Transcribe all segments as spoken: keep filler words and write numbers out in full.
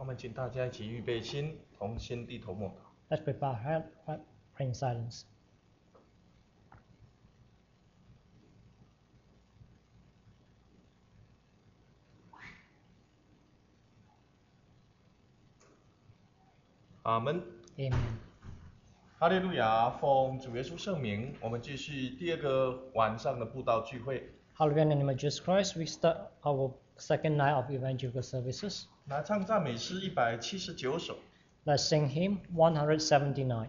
我们请大家一起预备心，同心低头默祷。 Let's prepare our heart, heart, pray in silence. 阿门。 Amen. 哈利路亚！奉主耶稣圣名，我们继续第二个晚上的布道聚会。 Hallelujah, in the name of Jesus Christ, we start our second night of evangelical services. 来唱赞美诗一百七十九首。 Let's sing hymn one seventy-nine.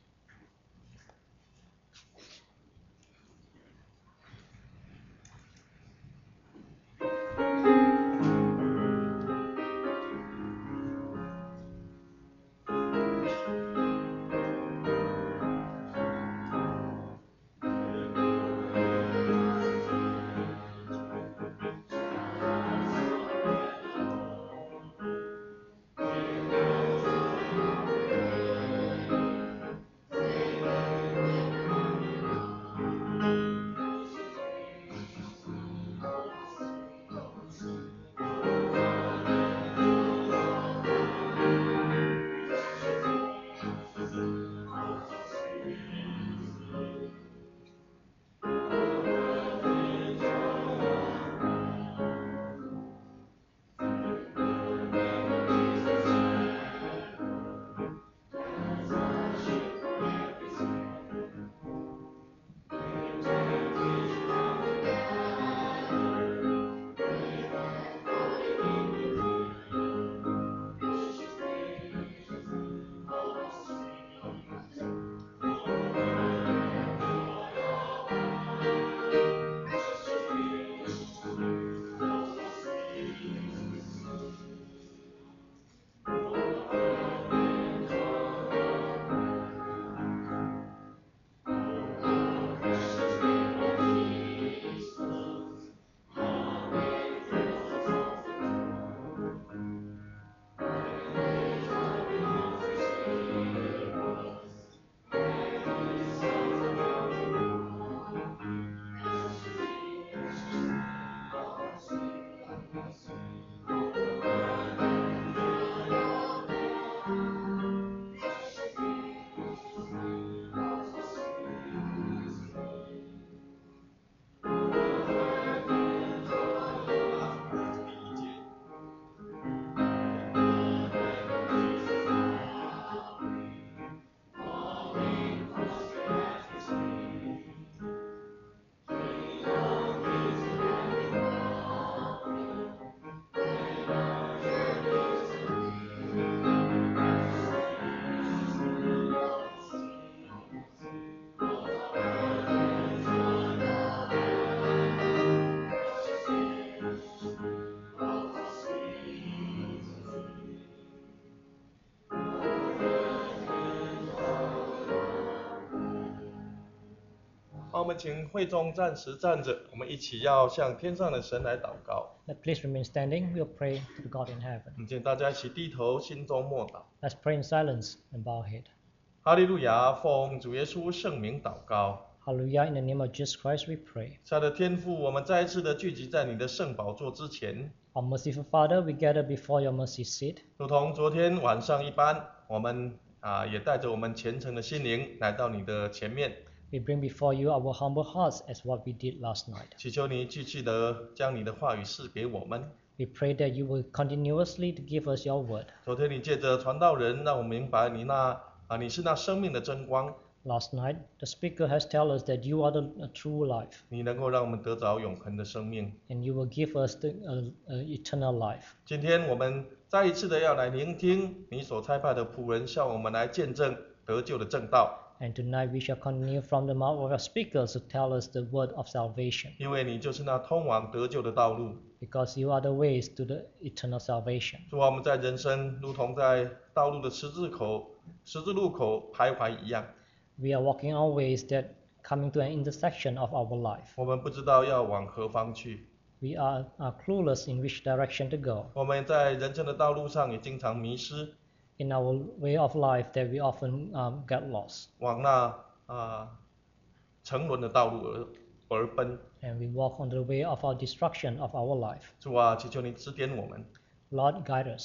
好，我们请会众暂时站着，我们一起要向天上的神来祷告。 Let please remain standing. We'll pray to the God in heaven. 我们请大家一起低头，心中默祷。 Let's pray in silence and bow our head. 哈利路亚！奉主耶稣圣名祷告。 Hallelujah, in the name of Jesus Christ we pray. 亲爱的天父，我们再一次的聚集在你的圣宝座之前， Our merciful Father, we gather before your mercy seat. 如同昨天晚上一般，我们啊也带着我们虔诚的心灵来到你的前面， We bring before you our humble hearts as what we did last night. 祈求你继续的将你的话语赐给我们。 We pray that you will continuously to give us your word. 昨天你借着传道人，让我们明白你那啊你是那生命的真光， Last night, the speaker has told us that you are the uh, true life, 你能够让我们得着永恒的生命。 and you will give us the uh, uh, eternal life. 今天我们再一次的要来聆听你所差派的仆人向我们来见证得救的正道。 And tonight we shall continue from the mouth of our speakers to tell us the word of salvation, 因为你就是那通往得救的道路。 because you are the ways to the eternal salvation. 主啊，我们在人生如同在道路的十字口、十字路口徘徊一样， We are walking on ways that coming to an intersection of our life. 我们不知道要往何方去。 We are, are clueless in which direction to go. 我们在人生的道路上也经常迷失， In our way of life, that we often um, get lost, 往那啊沉沦的道路而而奔。 and we walk on the way of our destruction of our life. 主啊，祈求你指点我们， Lord, guide us.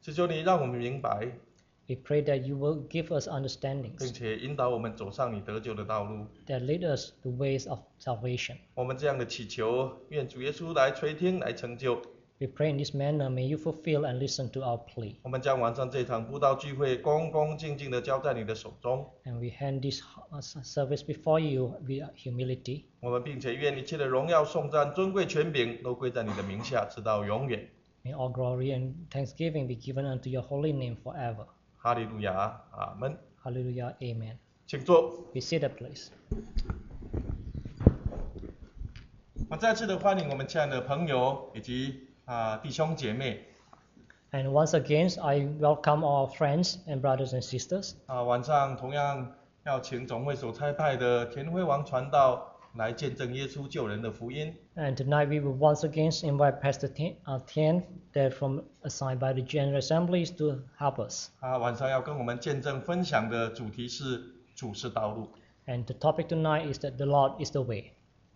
只求你让我们明白， We pray that you will give us 并 understandings 且引导我们走上你得救的道路。 that lead us the ways of salvation. 我们这样的祈求，愿主耶稣来垂听，来成就。 We pray in this manner, may you fulfill and listen to our plea. 我们将晚上这场布道聚会恭恭敬敬地交在你的手中。 And we hand this uh, service before you with humility. 我们并且愿一切的荣耀、颂赞、尊贵、权柄都归在你的名下，直到永远。 May all glory and thanksgiving be given unto your holy name forever. 哈利路亚，阿门。 Hallelujah, amen. 请坐。 Be seated, please. 我再次的欢迎我们亲爱的朋友以及啊弟兄姐妹。 And once again, I welcome our friends and brothers and sisters. 啊，晚上同样要请总会所差派的田辉王传道来见证耶稣救人的福音。 And tonight we will once again invite Pastor Tian, uh, Tian that from assigned by the General Assemblies to help us. 啊，晚上要跟我们见证分享的主题是主是道路。 And the topic tonight is that the Lord is the way.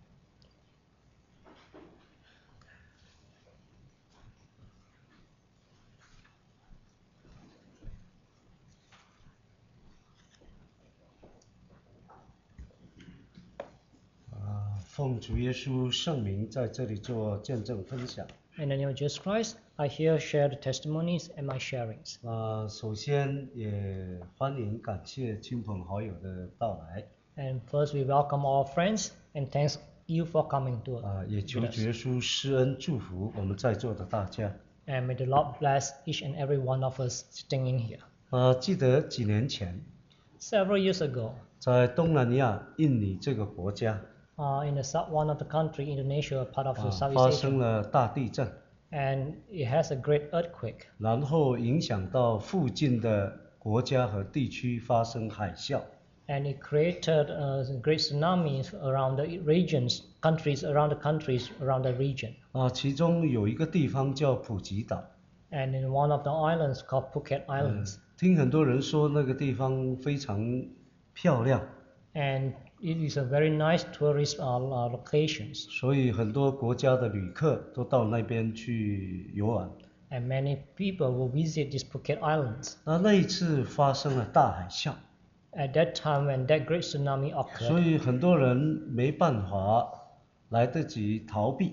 奉主耶稣圣名在这里做见证分享。 In the name of Jesus Christ, I here share the testimonies and my sharings. 啊、首先也欢迎感谢亲朋好友的到来。 And first, we welcome our friends and thanks you for coming to 啊、也求 with 主 us. 耶稣施恩祝福我们在座的大家。 And may the Lord bless each and every one of us sitting in here. 啊、记得几年前， Several years ago, 在东南亚印尼这个国家， uh, in the south one of the country, Indonesia, part of 啊、 the 发 Southeast 生 Asia, 了大地震， and it has a great earthquake. 然后影响到附近的国家和地区发生海啸。 And it created uh, great tsunamis around the regions, countries around the countries around the region. 啊、其中有一个地方叫普吉岛。 And in one of the islands called Phuket 嗯 Islands. 听很多人说那个地方非常漂亮， And it is a very nice tourist uh, uh, locations. 所以很多国家的旅客都到那边去游玩。 And many people will visit these Phuket Islands. 那那一次发生了大海啸， At that time when that great tsunami 所 occurred, 以很多人没办法来得及逃避，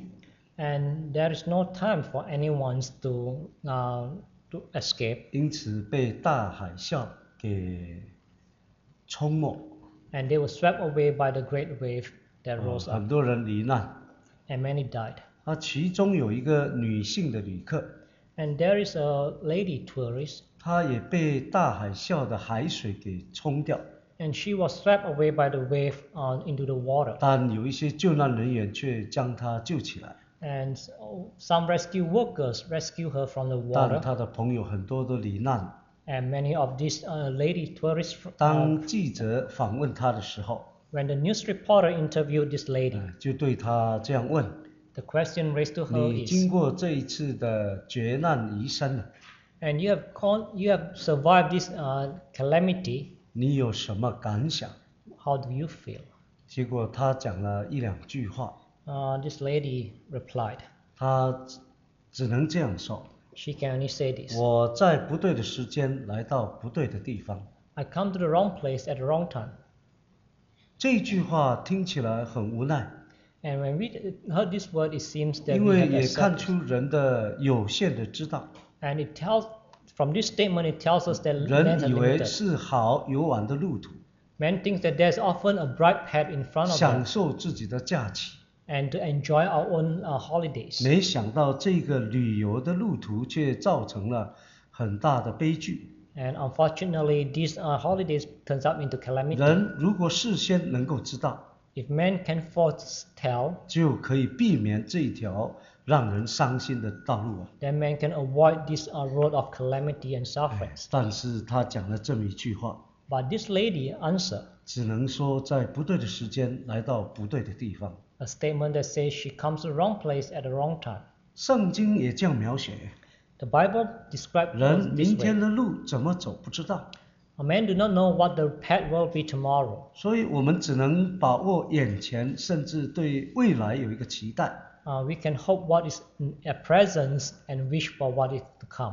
and there is no time for anyone to uh, to escape, 因此被大海啸给冲没， and they were swept away by the great wave that 啊 rose up, 很多人罹难。 and many died. 啊，其中有一个女性的旅客， And there is a lady tourist, 她也被大海啸的海水给冲掉， and she was swept away by the wave uh, into the water. 但有一些救难人员却将她救起来。 And so- some rescue workers rescue her from the 但 water, 他的朋友很多都罹难。 and many of these uh, lady tourists, uh, 当记者访问他的时候， when the news reporter interviewed this lady, 呃就对他这样问： the question raised to her 你 is, 经过这一次的绝难移生了， and you have con- you have survived this uh, calamity, 你有什么感想？ how do you feel? 结果他讲了一两句话， Uh, this lady replied, 他只只能这样说： she can only say this, 我在不对的时间来到不对的地方。 I come to the wrong place at the wrong time. 这句话听起来很无奈， And when we heard this word, it seems that 因 we 为 have 也看 accepted. 出人的有限的知道， And it tells, from this statement, it tells us that men 人 are 以为 limited. 是好游玩的路途， Men think that there's often a bright path in front of 享 them, 受自己的假期。 and to enjoy our own uh, holidays. 没想到这个旅游的路途却造成了很大的悲剧。 And unfortunately, these uh, holidays turns up into calamity. 人如果事先能够知道， If men can foretell, 就可以避免这一条让人伤心的道路啊。 then men can avoid this uh, road of calamity and sufferings. 但是他讲了这么一句话， But this lady answered, 只能说在不对的时间来到不对的地方。 a statement that says she comes to the wrong place at the wrong time. 圣经也这样描写， The Bible describes 人 us 明 this 天 way. 的路怎么走不知道， A man do not know what the path will be tomorrow. 所以我们只能把握眼前，甚至对未来有一个期待。 Uh, we can hope what is in- at present and wish for what is to come.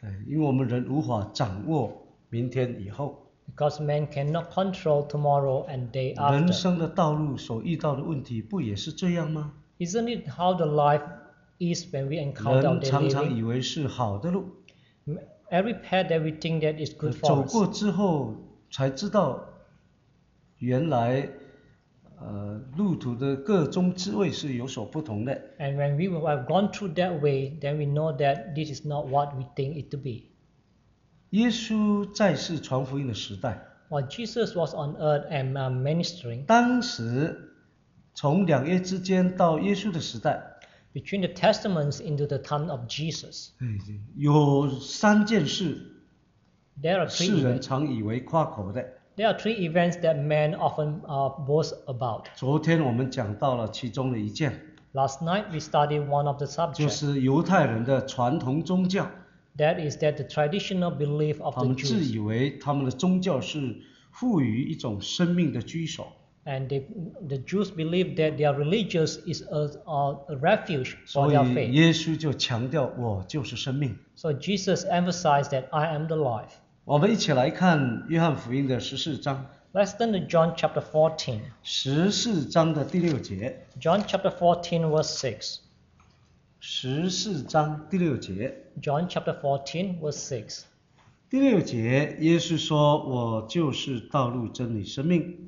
对，因为我们人无法掌握明天以后， Because man cannot control tomorrow and day 人 after. 生的道路所遇到的问题不也是这样吗？ Isn't it how the life is when we encounter our 人常 daily 常以 living? 为是好的路， Every path that we think that is good 走 for 过 us. 之后才知道，原来呃路途的各种滋味是有所不同的。 And when we have gone through that way, then we know that this is not what we think it to be. 耶稣在世传福音的时代， While Jesus was on earth and uh, ministering, 当时从两约之间到耶稣的时代， between the testaments into the time of Jesus, 有三件事 there are three 世人 events. 常以为夸口的。 There are three events that men often uh, boast about. 昨天我们讲到了其中的一件， Last night we studied one of the 就 subjects. 是犹太人的传统宗教， That is that the traditional belief of 他 the 们自 Jews. 以为他们的宗教是赋予一种生命的居所， And they, the Jews believe that their religious is a, a, a refuge for 所 their 以 faith. 耶稣就强调我就是生命。 So Jesus emphasized that I am the life. 我们一起来看约翰福音的十四章， Let's turn to John chapter fourteen. 十四章的第六节， John chapter fourteen verse six. 十四章第六节， John chapter fourteen verse six. 第六节，耶稣说：“我就是道路、真理、生命。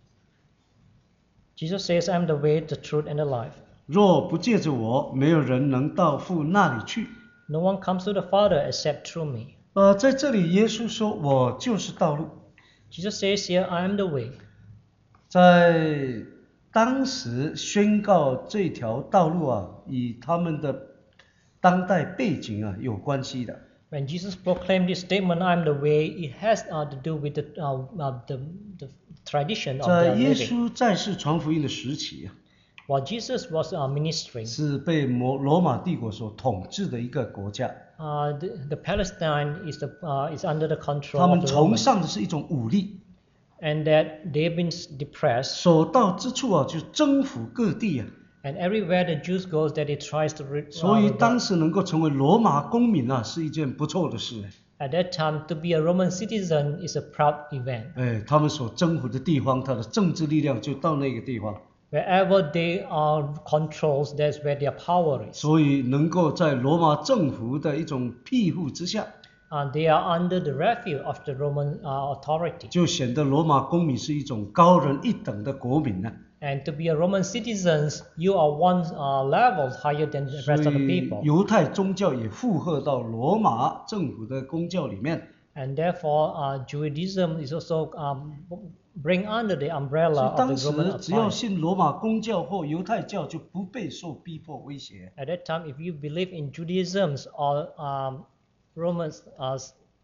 Jesus says, I am the way, the truth, and the life. 若不借着我，没有人能到父那里去。” No one comes to the Father except through me. 呃，在这里，耶稣说：“我就是道路。” Jesus says here, I am the way. 在当时宣告这条道路啊，与他们的当代背景啊有关系的。 When Jesus proclaimed this statement, I am the way, it has uh, to do with the, uh, uh, the, the tradition of 在 their 耶 living. 稣在世传福音的时期啊， While Jesus was uh, ministering, 是被罗罗马帝国所统治的一个国家， uh, the, the Palestine is, the, uh, is under the 他 control 们 of the 崇 Romans, 尚的是一种武力， and that they've been depressed, 所到之处啊就征服各地啊， and everywhere the Jews goes, that it tries to re- 所以 uh, 当时能够成为罗马公民啊是一件不错的事。 at that time, to be a Roman citizen is a proud event. 哎，他们所征服的地方，它的政治力量就到那个地方， Wherever they are controls, that's where their power is. 所以能够在罗马政府的一种庇护之下， Uh, they are under the refuge of the Roman uh, authority. 就显得罗马公民是一种高人一等的国民呢、 And to be a Roman citizen, you are one uh, level higher than the 所 rest of the 以 people. 犹太宗教也附和到罗马政府的公教里面。 And therefore, uh, Judaism is also um, bring under the 所 umbrella 以 of 当 the 时 Roman 只要 authority. 信罗马公教或犹太教，就不被受逼迫威胁。 At that time, if you believe in Judaism or um, Romans, uh,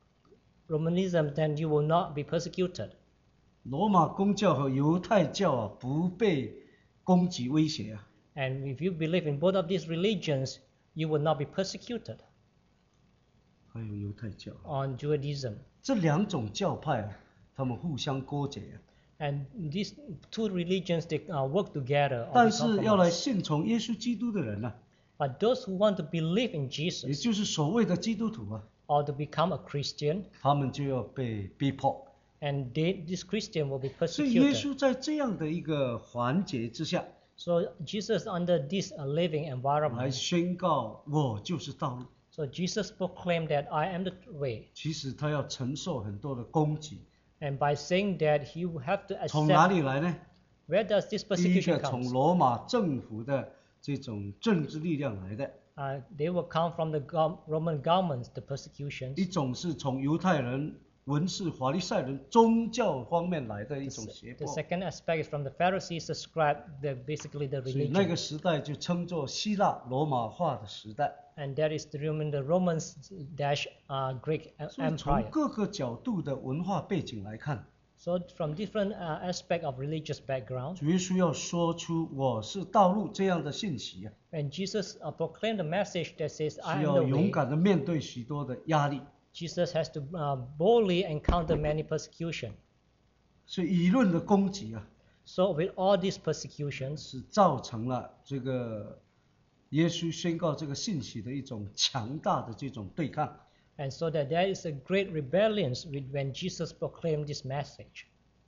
Romanism, then you will not be persecuted. 罗马公教和犹太教啊，不被攻击威胁啊。 And if you believe in both of these religions, you will not be persecuted 还有犹太教， on Judaism. 这两种教派啊，他们互相勾结啊。 And these two religions, they uh, work together. or 但 they 是要来 compromise. 信从耶稣基督的人呢、啊， But those who want to believe in 也 Jesus 就是所谓的基督徒啊， or to become a Christian, 他们就要被逼迫。 and they, this Christian will be 所以耶 persecuted. 稣在这样的一个环节之下， So Jesus, under this uh, living 来 environment, 宣告我就是道路。 so Jesus proclaimed that I am the way. 其实他要承受很多的攻击， And by saying that, he will have to 从哪 accept. 里来呢？ Where does this 第一 persecution 个从 come? 罗马政府的这种政治力量来的， Uh, they will come from the gov- Roman governments, the persecutions. 一种是从犹太人、文士、法利赛人宗教方面来的一种胁 The 迫。 second aspect is from the Pharisees, the scribe, the, basically the 所以那 religion. 个时代就称作希腊罗马化的时代。 And that is the Roman, the Romans dash uh, Greek uh, 所以从 empire. 各个角度的文化背景来看， So from different uh, aspect of religious background, 主耶稣要说出我是道路这样的信息啊， when Jesus uh, proclaimed the message that says, I 是 am 要 the 勇 way, 敢的面对许多的压力。 Jesus has to uh, boldly encounter many persecution. 所以舆论的攻击啊， So with all these persecutions, 是造成了这个耶稣宣告这个信息的一种强大的这种对抗。 And so that there is a great rebellion with when Jesus proclaimed this message.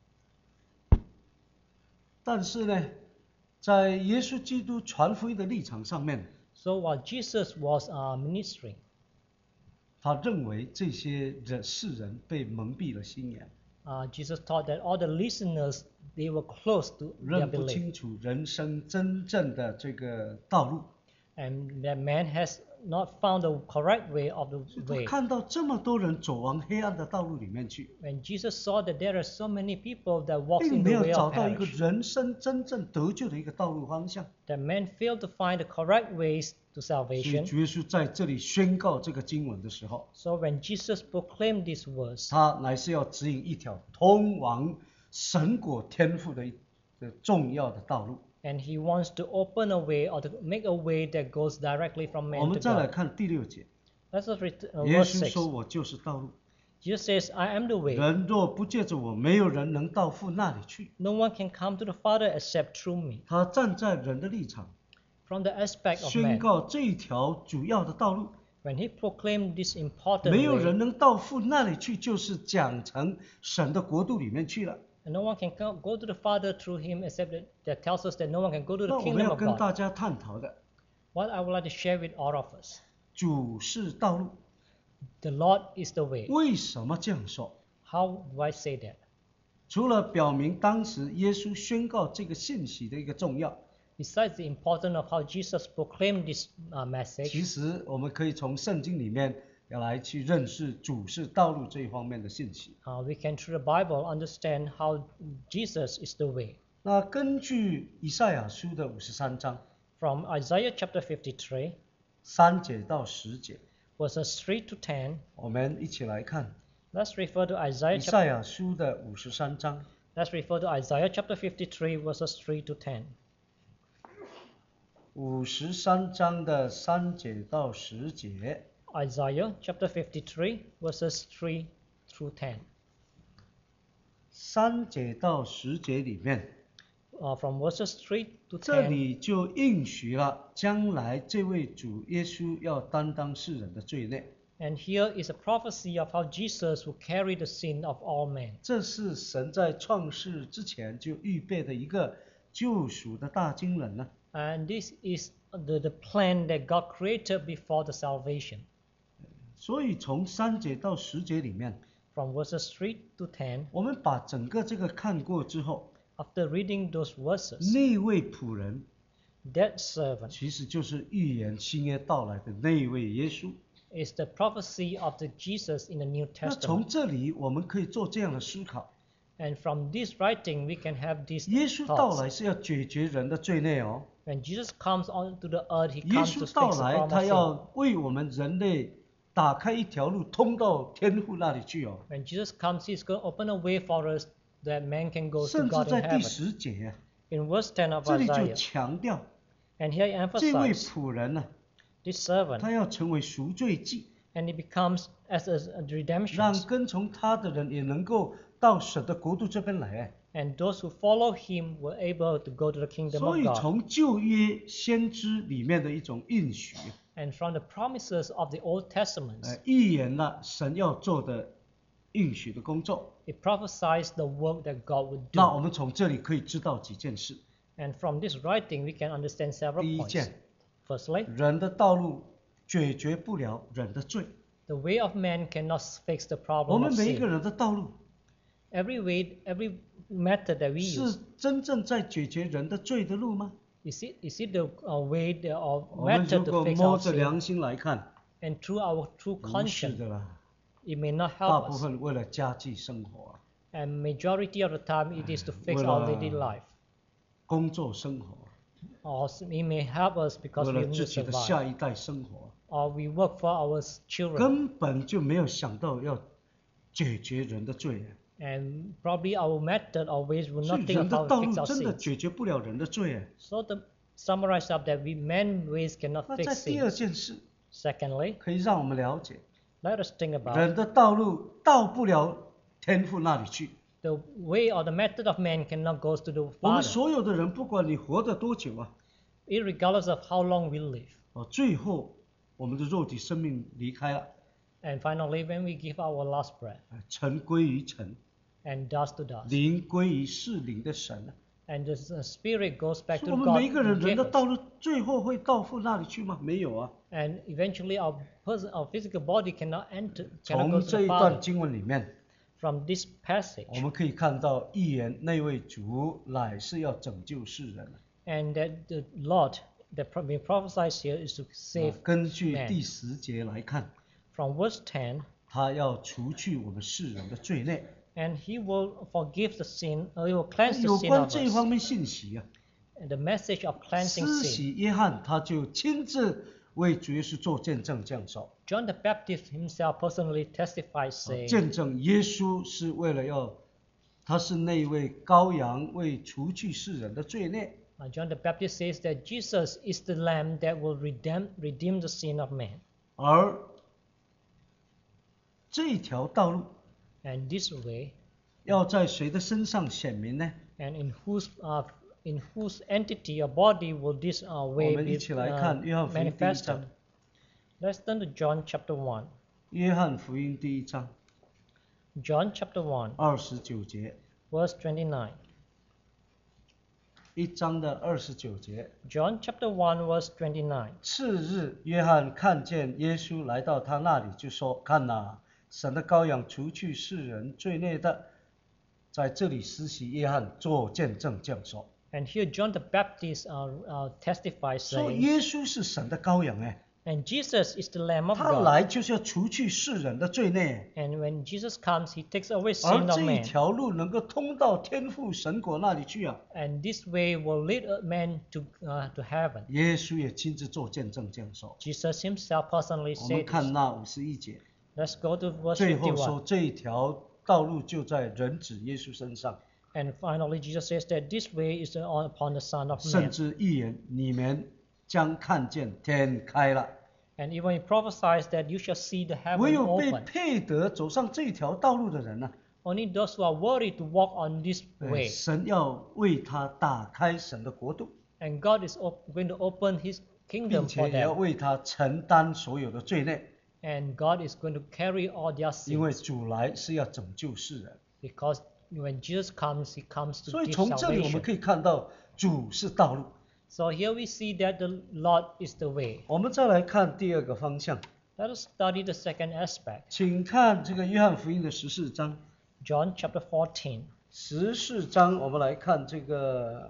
但是呢，在耶稣基督传福音的立场上面， So while Jesus was uh, ministering, 他认为这些人世人被蒙蔽了心眼， uh, Jesus taught that all the listeners, they were close to their 认不 belief. 清楚人生真正的这个道路。 And that man has not found the correct way of the 他 way. 看到这么多人走往黑暗的道路里面去， When Jesus saw that there are so many people that walk 并 in 没 the 有 way 找 of 到一个 perish, 人生真正得救的一个道路方向。 that man failed to find the correct ways to 所以 salvation. 主耶稣在这里宣告这个经文的时候， So when Jesus proclaimed these words, 他乃是要指引一条通往神国天父的一的重要的道路。 and he wants to open a way or to make a way that goes directly from 我 man 们 to 再来 God. 看第六节， Let's read uh, 耶 verse 稣 six. 说：“我就是道路， Jesus says, I am the way. 人若不借着我，没有人能到父那里去。 No one can come to the Father except through me. ” 他站在人的立场， From the aspect of 宣 man, 告这一条主要的道路， when he proclaimed this important 没有 way, 人能到父那里去，就是讲成神的国度里面去了。 and no one can come, go to the Father through him except that, that tells us that no one can go to 那 the 我们 kingdom 要 of 跟 God. 大家探讨的， What I would like to share with all of us, 主是道路， the Lord is the way. 为什么这样说？ How do I say that? 除了表明当时耶稣宣告这个信息的一个重要， Besides the importance of how Jesus proclaimed this uh, 其 message, 实我们可以从圣经里面要来去认识主是道路这一方面的信息。 uh, we can through the Bible understand how Jesus is the way. 那根据以赛亚书的五十三章 From Isaiah chapter fifty-three, 三节到十节， verses three to ten, 我们一起来看 let's refer to Isaiah 以 chapter 赛亚书的五十三章 Let's refer to Isaiah chapter fifty-three, verses three to ten. 五十三章的三节到十节。 Isaiah chapter fifty-three, verses three through ten. 三节到十节里面， Uh, from verses three to 这 ten, 里就应许了将来这位主耶稣要担当世人的罪孽。 and here is a prophecy of how Jesus will carry the sin of all men. 这是神在创世之前就预备的一个救赎的大经纶呢。 And this is the, the plan that God created before the salvation. 所以从三节到十节里面， From verses three to ten, 我们把整个这个看过之后， after reading those verses, 那位仆人 that servant 其实就是预言新约到来的那一位耶稣。 is the prophecy of the Jesus in the New 那从 Testament. 这里我们可以做这样的思考： And from this writing, we can have these 耶稣到 thoughts. 来是要解决人的罪孽哦。 When Jesus comes onto the earth, he 耶 comes to 稣到 fix the 来， problem 他 of sin. 要为我们人类打开一条路，通到天父那里去哦。 When Jesus comes, he's going to open a way for us that man can go to 甚至 God in 在第 heaven. 十节啊， In verse ten of 这里就 Isaiah, 强调 and here he 这位 emphasizes 仆人呢、 this servant, 他要成为赎罪祭， and he becomes as a, a redemption. 让跟从他的人也能够到神的国度这边来。 And those who follow him were able to go to the kingdom 所 of 以 God. 从旧约先知里面的一种应许， And from the promises of the Old Testament, 呃，预言了神要做的应许的工作。 it prophesies the work that God would 那我 do. 们从这里可以知道几件事。 And from this writing, we can understand several 第一 points. 件， Firstly, 人的道路解决不了人的罪。 the way of man cannot fix the 我 problem 们 of 每一个 sin. 人的道路 Every way, every method that we 是 use, 真正在解决人的罪的路吗？ is it, is it the uh, way the, or 我们 method 如 to 果 fix 摸 our 着 sin? 良心来看， And through our true 不是 conscience, 的啦。 it may not 大 help 部 us. 分为了家计生活啊， And majority of the time, it is to fix Well, our uh, daily life. 工作生活啊， Or it may help us because 为 we 了 need 自 to 己的 survive. 下一代生活啊， Or we work for our children. 根本就没有想到要解决人的罪啊。 And probably our method or ways will 所以 not think 人 of 的 how 道 to 路 fix our 真的 sins. 解决不了人的罪啊。 So to summarize up that we man ways cannot 那在 fix 第二 sins. 件事， Secondly, 可以让我们了解， let us think about 人的道路到不了天父那里去。 the way or the method of man cannot go to the 我们 Father, 所有的人，不管你活得多久啊， irregardless of how long we live. 哦，最后我们的肉体生命离开了， And finally, when we give our last breath, 尘归于尘， and dust to dust, 灵归于是灵的神。 and the s- spirit goes back 所以 to 我们 God 每一个人 who 人 gave 的道 us. 路最后会到父那里去吗？没有啊。 And eventually, our person, our physical body cannot enter, cannot 从 go to 这 the 一段 Father. 经文里面， From this 我 passage, 们可以看到预言那位主乃是要拯救世人。 and that the Lord that pro- being prophesied here is to 啊 save 根据 man. 第十节来看， From verse ten, 他要除去我们世人的罪孽。 and He will forgive the sin, or He will cleanse the 有 sin 关 of 这一方 us. 面信息啊， And the message of cleansing 施 sin. 洗约翰他就亲自为主耶稣做见证，这样说， John the Baptist himself personally testified, 啊 saying, 见证耶稣是为了要，他是那位羔羊，为除去世人的罪孽。 uh, John the Baptist says that Jesus is the Lamb that will redeem redeem the sin of man. 而这条道路 And this way, 要在谁的身上显明呢？ and in whose uh, in whose entity or body will this uh, 我 way 们 be 一起来 uh, 看约翰福音第一 manifested? 章。 Let's turn to John chapter one. 约翰福音第一章 John chapter one, 二十九节， verse twenty-nine. 一章的二十九节。 John chapter one, verse twenty-nine. 次日，约翰看见耶稣来到他那里，就说：“看哪，神的羔羊，除去世人罪孽的。”在这里施洗约翰做见证，这样说。 And here John the Baptist uh, uh, testifies, 说 saying, 耶稣是神的羔羊，哎， and Jesus is the Lamb of 他 God. 来就是要除去世人的罪孽。 And when Jesus comes, he takes away 而 sin of 这一 man. 条路能够通到天父神国那里去啊！ And this way will lead a man to uh, to heaven. 耶稣也亲自做见证，这样说。 Jesus himself personally 我们 said 看 this. 那五十一节， Let's go to verse 最后说 fifty-one. 这一条道路就在人子耶稣身上， And finally, Jesus says that this way is on upon the Son of 甚 Man. 至预言你们将看见天开了。 And even he prophesies that you shall see the 唯 heaven 有被 open. 配得走上这条道路的人呢、 Only those who are worthy to walk on this 呃 way. 神要为他打开神的国度， And God is op- going to open his 并 kingdom 且 for 也要 them. 为他承担所有的罪孽， And God is going to carry all their 因为 sins. 主来是要拯救世人。 Because when Jesus comes, he comes to 所以 give 从这里我们 salvation. 可以看到主是道路。 So here we see that the Lord is the way. 我们再来看第二个方向， Let us study the second aspect. 请看这个约翰福音的十四章。 John chapter fourteen. 十四章，我们来看这个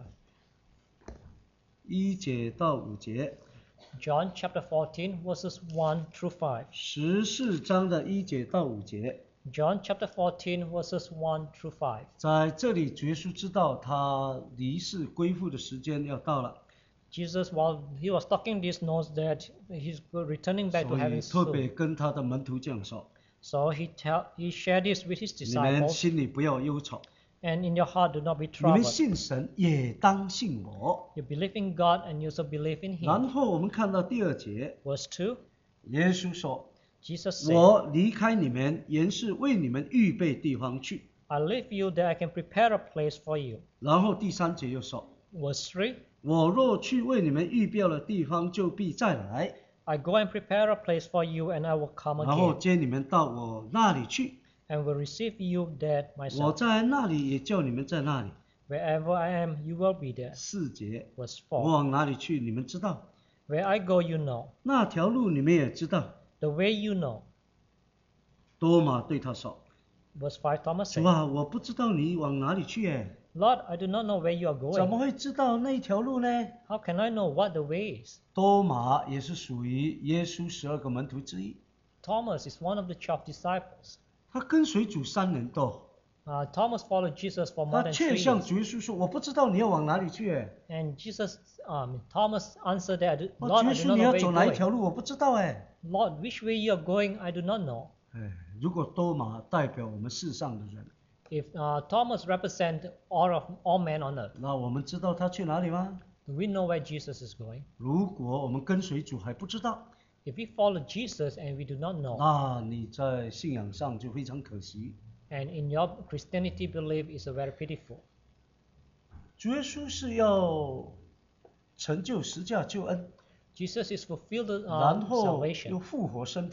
一节到五节。 John chapter fourteen, verses one through five. 十四章的一节到五节， John chapter fourteen, verses one through five. 在这里，主耶稣知道他离世归父的时间要到了， Jesus, while he was talking this, knows that he's returning back to 所以 heaven 特别 soon. 跟他的门徒这样说： So he tell he shared this with his 你们 disciples. 心里不要忧愁， And in your heart, do not be 你们 troubled. 信神也当信我。 You believe in God, and you also believe in Him. 然后我们看到第二节， Verse two. 耶稣说： Jesus said, 我离开你们，原是为你们预备地方去。 I leave you that I can prepare a place for you. 然后第三节又说： Verse three. 我若去为你们预备了地方，就必再来， I go and prepare a place for you, and I will come 然后 again, 接你们到我那里去。 and will receive you there 我 myself. 在那里，也叫你们在那里。 Wherever I am, you will be there. 四节， Verse 我 four. 往哪里去，你们知道； Where I go, you know. 那条路你们也知道。 The way you know. 多马对他说 Verse five. Thomas：“ 主 said, 啊，我不知道你往哪里去，哎， Lord, I do not know where you are 怎么 going. 会知道那条路呢 How can I know what the way is?？” 多马也是属于耶稣十二个门徒之一， Thomas is one of the twelve disciples. 他跟随主三年多， Uh, Thomas followed Jesus for more 他 than 却 three 向 years. 主耶稣说：“我不知道你要往哪里去，哎， And Jesus, um, Thomas answered that, 哦， Lord, 主 I 耶 do 稣 not 你 know 要 where 走 you're 哪一 going. 条路，我不知道，哎。” Lord, which way you are going, I do not know. 哎，如果多马代表我们世上的人， If uh, Thomas represents all of all men on earth, 那我们知道他去哪里吗？ do we know where Jesus is going? 如果我们跟随主还不知道， If we follow Jesus and we do not know, 那你在信仰上就非常可惜。 and in your Christianity belief is a very pitiful. 主耶稣是要成就十架救恩， Jesus is fulfilled uh, 然后又 salvation, 复活升天，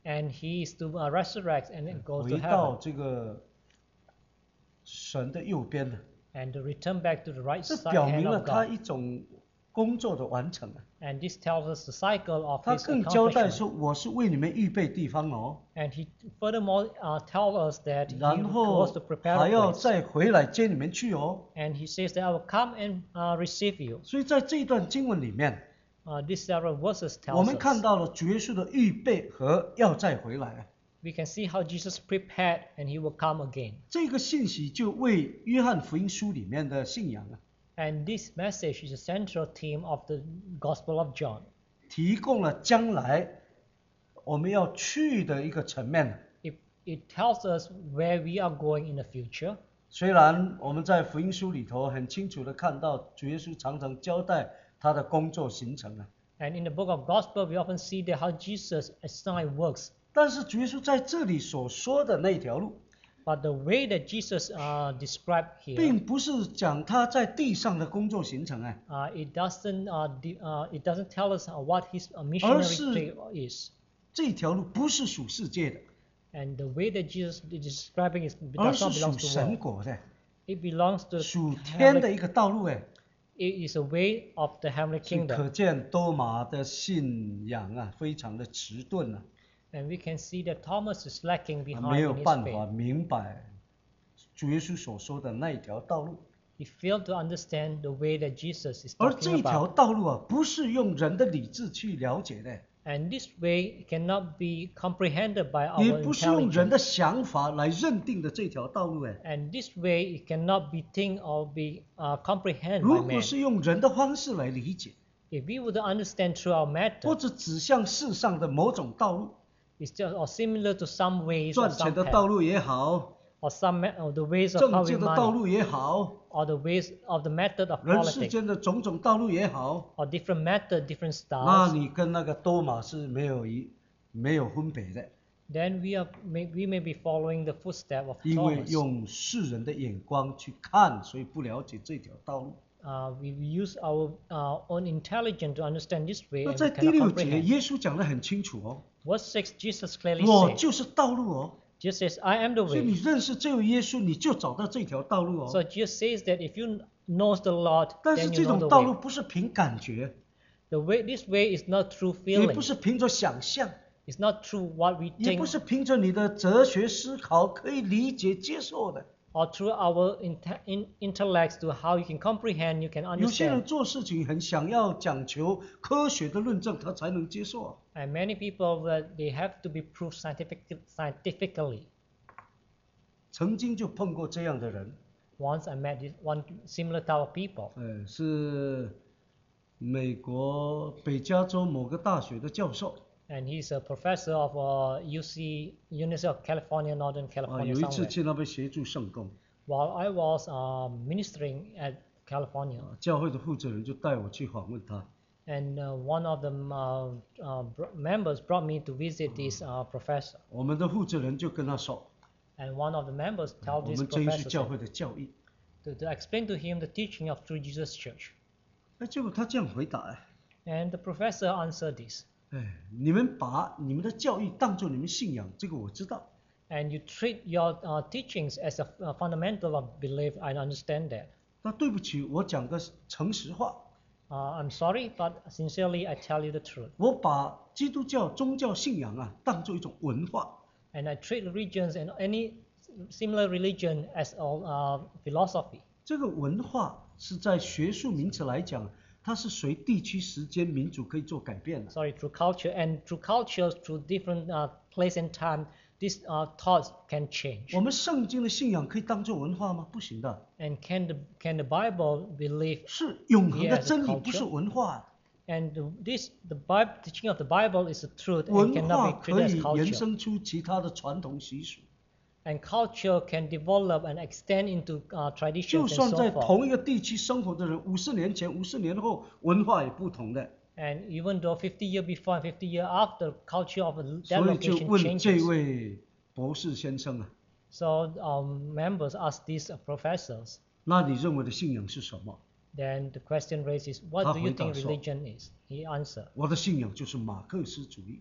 and he is to uh, resurrect and then go to 回到 heaven 这个神的右边了。 and to return back to the right 这 side 表 hand 明了 of 他 God. 一种工作的完成啊。 And this tells us the cycle of 他 his 更交代 accomplishment. 说：“我是为你们预备地方哦。 And he furthermore uh, tells us that he 然 goes 后 to prepare 还 a 要 place. 再回来接你们去哦。 And he says that I will come and uh, receive you. 所以在这一段经文里面， Uh, these several verses 我 tells 们看 us. 到了主耶稣的预备和要再回来啊。 We can see how Jesus prepared and he will come again. 这个信息就为约翰福音书里面的信仰啊， And this message is a central theme of the Gospel of John. 提供了将来我们要去的一个层面。 It, it tells us where we are going in the future. 虽然我们在福音书里头很清楚的看到主耶稣常常交代他的工作行程啊， And in the book of Gospel, we often see that how Jesus assigned works. 但是主耶稣在这里所说的那条路， But the way that Jesus uh, described here, 并不是讲他在地上的工作行程哎， uh, it doesn't uh, de- uh, it doesn't tell us uh, what his uh, 而 missionary 是 trip is. 这条路不是属世界的， And the way that Jesus is describing is 而 does 是 not 属 belong to 神 world. 国的， It belongs to 属 the 天的 heavenly, 一个道路哎。 it is a way of the heavenly 所以 kingdom. 可见多马的信仰啊，非常的迟钝啊， And we can see that Thomas is lacking 没 behind 有 in his 办法 faith. 明白主耶稣所说的那一条道路。 He failed to understand the way that Jesus is 而 talking 这条 about. 道路啊，不是用人的理智去了解的， And this way cannot be comprehended by 也 our 不是用人 intelligence. 的想法来认定的这条道路哎。 And this way it cannot be think or be uh, comprehended by 如果 man. 是用人的方式来理解， If we would understand through our 或 method, 者指向世上的某种道路， it's just or similar to some ways or 赚 some 钱的 path, 道路也好， or some me- or the ways of 政 how 治 we 的道 money, 路也好， or the ways of the method of 人世 politics, 间的种种道路也好， or different method, different 那 styles. 你跟那个多马是没有一没有分别的， Then we are may, we may be following the footstep of 因为 Thomas. 用世人的眼光去看，所以不了解这条道路。 Uh, we use our uh, own intelligence to understand this way, 那 and 在 we 第 cannot 六节， comprehend. 耶稣讲得很清楚哦， Verse six, Jesus clearly 我 said, 就是道路哦。 Jesus says, I am the 所以你 way. 认识这位耶稣，你就找到这条道路 So 哦。 Jesus says that if you know the Lord, 但是 then 这 you know 种 the 道 way. 路不是凭感觉， The way this way is not through 也 feeling. 不是凭着想象， It's not through what we 也 think 不是凭着你的哲学思考可以理解接受的。 or through our inte- in- intellects to how you can comprehend, you can 有些人 understand. 做事情很想要讲求科学的论证，他才能接受啊。 And many people that they have to be proved scientific, scientifically. 曾经就碰过这样的人， Once I met this one similar type of people, 呃，是美国北加州某个大学的教授 and he's a professor of uh, U C University of California, Northern 啊， California 有一次 somewhere. 去那边协助圣工， While I was uh, ministering at California, 啊教会的负责人就带我去访问他。 and uh, one of the uh, uh, br- members brought me to visit this uh, professor. 我们的负责人就跟他说， And one of the members 我 told this 们这一是 professor 教 said, 会的教义。 to, to explain to him the teaching of True Jesus Church. 哎，结果他这样回答，哎， And the professor answered this. 哎，你们把你们的教义当作你们信仰，这个我知道。 And you treat your uh, teachings as a, a fundamental of belief. I understand that. 那对不起，我讲个诚实话， Uh, I'm sorry, but sincerely I tell you the truth. 我把基督教宗教信仰啊当作一种文化， And I treat religions and any similar religion as a uh, philosophy. 这个文化是在学术名词来讲，它是随地区、时间、民族可以做改变的。 Sorry, through culture and through cultures, through different uh, place and time, these uh, thoughts can change. 我们圣经的信仰可以当作文化吗？不行的， And can the can the Bible believe? 是永恒的 Yes, 真理， culture. 不是文化。 And the, this the Bible teaching of the Bible is the truth and 文 cannot 化 be 可 treated 以 as 延 culture. 伸出其他的传统习俗， And culture can develop and extend into uh, 就 traditions 算 and 在 so forth. 同一个地区生活的人，五十年前、五十年后，文化也不同的。 And even though fifty years before and fifty years after, culture of that 所以就 location 问这 changes. 位博士先生啊， So um, members ask these uh, professors. 那你认为的信仰是什么？ Then the question raised is, what do you think religion is? He answered, 我的信仰就是马克思主义。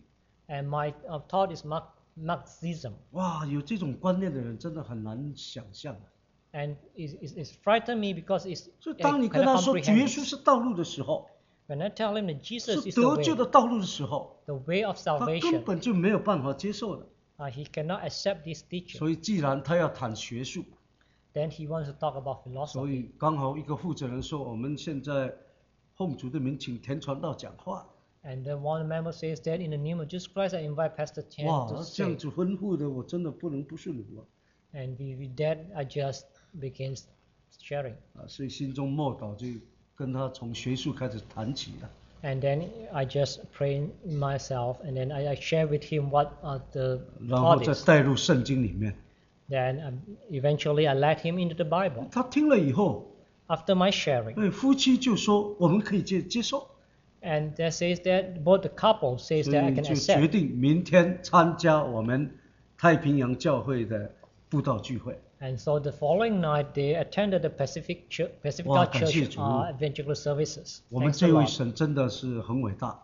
And my uh, thought is Marx, Marxism. 哇，有这种观念的人真的很难想象。 And it, it, it frightened me because it's 所以 I 当你跟 cannot 他说主 comprehend 耶稣 it. 是道路的时候， When I tell him that 是 Jesus is the 得救 way, 的道路的时候， the way of 他根 salvation, 本就没有办法接受的。 uh, he cannot accept this teaching. 所以既然他要谈学术， Then he wants to talk about 所 philosophy. 以刚好一个负责人说，我们现在奉主的名请田传道讲话。 And then one member says that in the name of Jesus Christ, I invite Pastor Chen 哇， to 这样 say. 子吩咐的，我真的不能不顺服啊！ And with with that, I just began sharing. 啊，所以心中默祷，就跟他从学术开始谈起了。 And then I just pray myself, and then I, I share with him what uh, the 然后 thought 再 is. 带入圣经里面。 Then um, eventually I led him into the Bible. 他听了以后， After my sharing, 哎，夫妻就说我们可以接接受， and that says that both the couple says 所 that I 以 can 就决 accept. 定明天参加我们太平洋教会的布道聚会。 And so the following night, they attended the Pacific Church, 哇， Pacifica 感谢 Church 主。 uh, evangelical services. 我们 Thanks the 这位 Lord. 神真的是很伟大，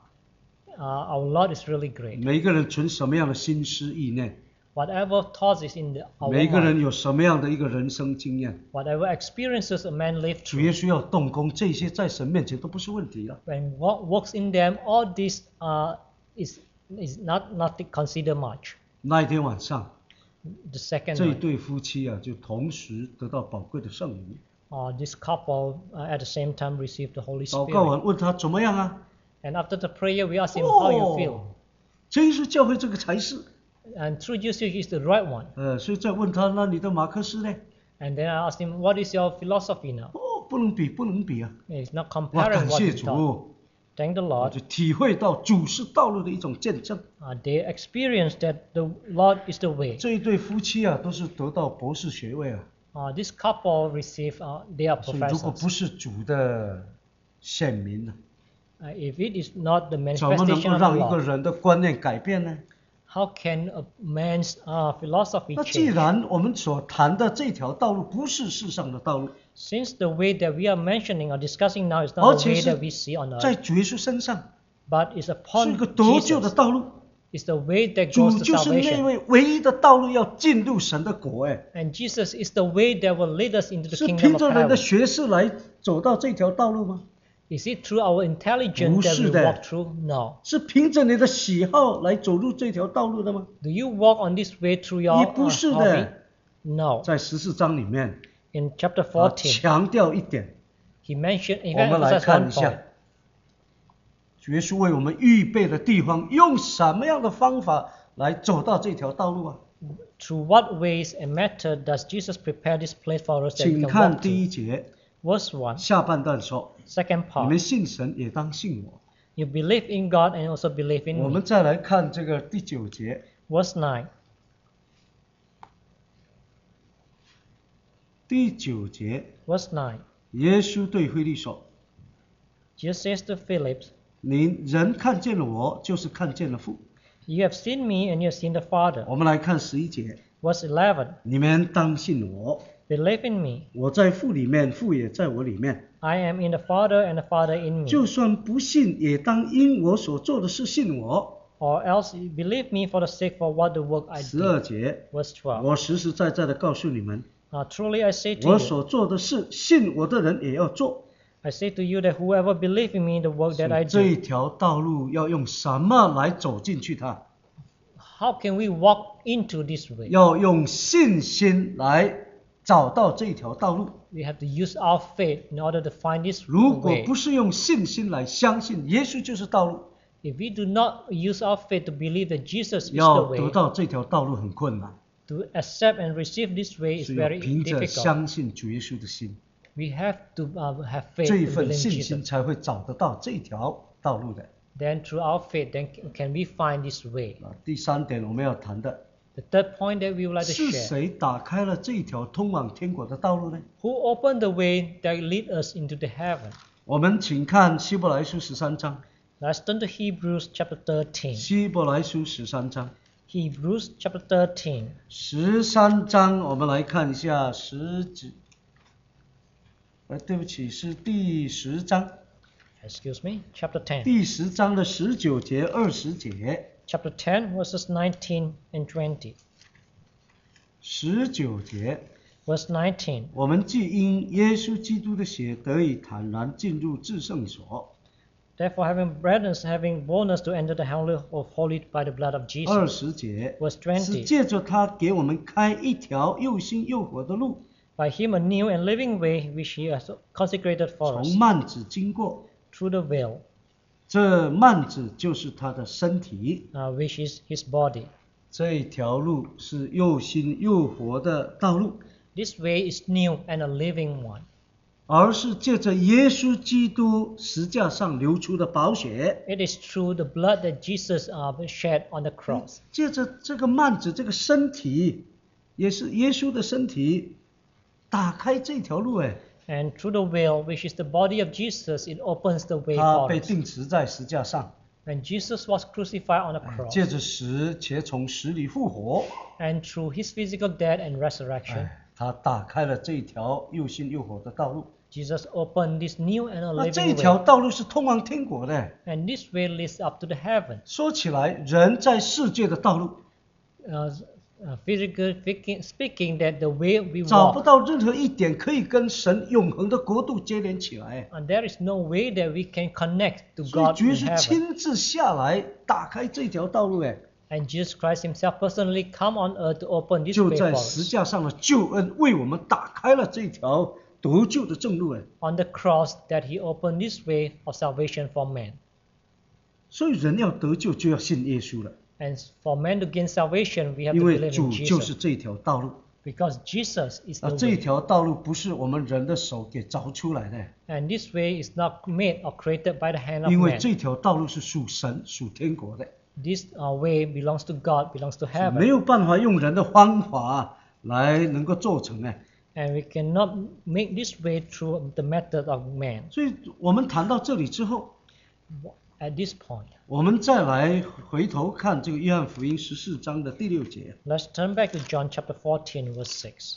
Uh, our Lord is really great. 每一个人存什么样的心思意念， Whatever thoughts is in the, our 每一个人 mind, 有什么样的一个人生经验， whatever experiences a man lives 主耶 through, 稣要动工，这些在神面前都不是问题了。 when God works in them, all this uh, is is not not considered much. 那一天晚上， The second 这一 night, 对夫妻啊，就同时得到宝贵的圣灵。 uh, this couple uh, at the same time received the Holy 祷告 Spirit. 完问他怎么样啊？ And after the prayer, we asked him, how you feel? 哦，真是教会这个才是。 And true Jesus is the right one. 呃，所以再问他，那你的马克思呢？ And then I asked him, what is your philosophy now? 哦，不能比，不能比啊！ He's not 哇， comparing 感 what 谢 he's done. 主， Thank the 我 Lord. 就体会到主是道路的一种见证。 Uh, they experienced that the Lord is the way. 这一对夫妻啊，都是得到博士学位啊。 Uh, this couple received, uh, they are 所以如果 professors. 不是主的显明呢， Uh, if it is not the 怎么能 manifestation 够 of the 让一个 Lord, 人的观念改变呢？ how can a man's uh, philosophy 那既 change? 然我们所谈的这条道路不是世上的道路， Since the way that we are mentioning or discussing now is 而 not the 且 way 是 that we see on 在 earth, 主耶稣身上 but is 是 upon 一个得救的 Jesus. 道路。 It's the way that 主 goes to 就是那 salvation. 位唯一的道路，要进入神的国。哎， And Jesus is the way that will lead us into the 是 kingdom 凭 of 着人的 heaven. 学识来走到这条道路吗？ Is it through our intelligence 不 that 是 we 的。 walk through? No. 是凭着你的喜好来走入这条道路的吗？ Do you walk on this way through your 也 uh, 不是 hobby? 的。 No. 在十四章里面， In chapter 他 fourteen, 强调一点， he mentioned, he 我们来 emphasized 看 one 一下 point. 主耶稣为我们预备的地方，用什么样的方法来走到这条道路啊？ Through what ways and method does Jesus prepare this place for us that we 请 can 看 walk 第 to? 一节 Verse one, 下半段说： second 你们 part. 信神也当信我。 You believe in God and also believe in 我 me. 们再来看这个第九节， Verse nine, 第九节， verse nine. 耶稣对腓力说： Jesus says to Philip, 你人看见了我，就是看见了父。 You have seen me and you have seen the Father. 我们来看十一节， Verse eleven, 你们当信我， believe in me. 我在父里面，父也在我里面。 I am in the Father and the Father in me. 就算不信，也当因我所做的事信我。 Or else you believe me for the sake of what the work I 十二 did. 节， Verse twelve. 我实实在在的告诉你们， Now truly I say to 我 you, 所做的事，信我的人也要做。 I say to you that whoever believes in me, the work 所 that I 以这 do. 一条道路要用什么来走进去它？ How can we walk into this way? 要用信心来找到这条道路。 We have to use our faith in order to find this 如果 way. 不是用信心来相信耶稣就是道路， If we do not use our faith to believe that Jesus is the 要 way, 得到这条道路很困难， to accept and receive this way is 是要 very 凭着 difficult. 相信主耶稣的心， We have to uh, have faith 这一 to 份 believe 信心 Jesus. 才会找得到这条道路的。 Then through our faith, then can we find this way. 啊，第三点我们要谈的 The third point that we would like to 是 share. 谁打开了这条通往天国的道路呢？ Who opened the way that lead us into the heaven? 我们请看希伯来书十三章， Let's turn to Hebrews chapter thirteen. 希伯来书十三章， Hebrews chapter thirteen. 十三章我们来看一下十几，呃，对不起，是第十章， Excuse me. Chapter ten. 第十章的十九节、二十节。 chapter ten, verses nineteen and twenty. 十九节， Verse nineteen. 我们既因耶稣基督的血得以坦然进入至圣所。 Therefore, having brethren, having boldness to enter the holy of holy by the blood of 二 Jesus. 十节， Verse 是 twenty. 借着他给我们开一条又新又活的路， By him a new and living way which he has consecrated for us 从幔子经过。 through the veil, 这幔子就是他的身体， uh, which is his body. 这一条路是又新又活的道路， This way is new and a living one. 而是借着耶稣基督十架上流出的宝血， It is through the blood that Jesus uh, shed on the cross. 借着这个幔子这个身体，也是耶稣的身体，打开这条路。哎， And through the veil, which is the body of Jesus, it opens the way 他 for 被 us. 钉死在十架上， When Jesus was crucified on the 哎 cross, 借着死且从死里复活， and through his physical death and resurrection, 哎，他打开了这一条又新又活的道路。 Jesus opened this new and a 那这 living 一条 way. 道路是通往天国的。 And this way leads up to the heaven. 说起来，人在世界的道路 Uh, uh, physically speaking, speaking, that the way we 找不 walk, 到任何一点可以跟神永恒的国度接连起来， and there is no way that we can connect to 所以 God 主 in 耶稣 heaven. 亲自下来打开这条道路，哎， And Jesus Christ himself personally come on earth to open this 就 way 在 for 十 us. 架上的救恩为我们打开了这条得救的正路，哎， On the cross that he opened this way of salvation for man. 所以人要得救就要信耶稣了， And for man to gain salvation, we have 因 to 为 believe 主 in 就 Jesus. 是这条道路， Because Jesus is 啊， the 这一 way. 条道路不是我们人的手给凿出来的， And this way is not made or created by the hand of 因为 man. 这条道路是属神属天国的。 This uh, way belongs to God, belongs to 没 heaven. 有办法用人的方法来能够做成哎， And we cannot make this way through the method of man. 所以我们谈到这里之后， At this point, 我们再来回头看这个约翰福音十四章的第六节。 let's turn back to John chapter fourteen, verse six.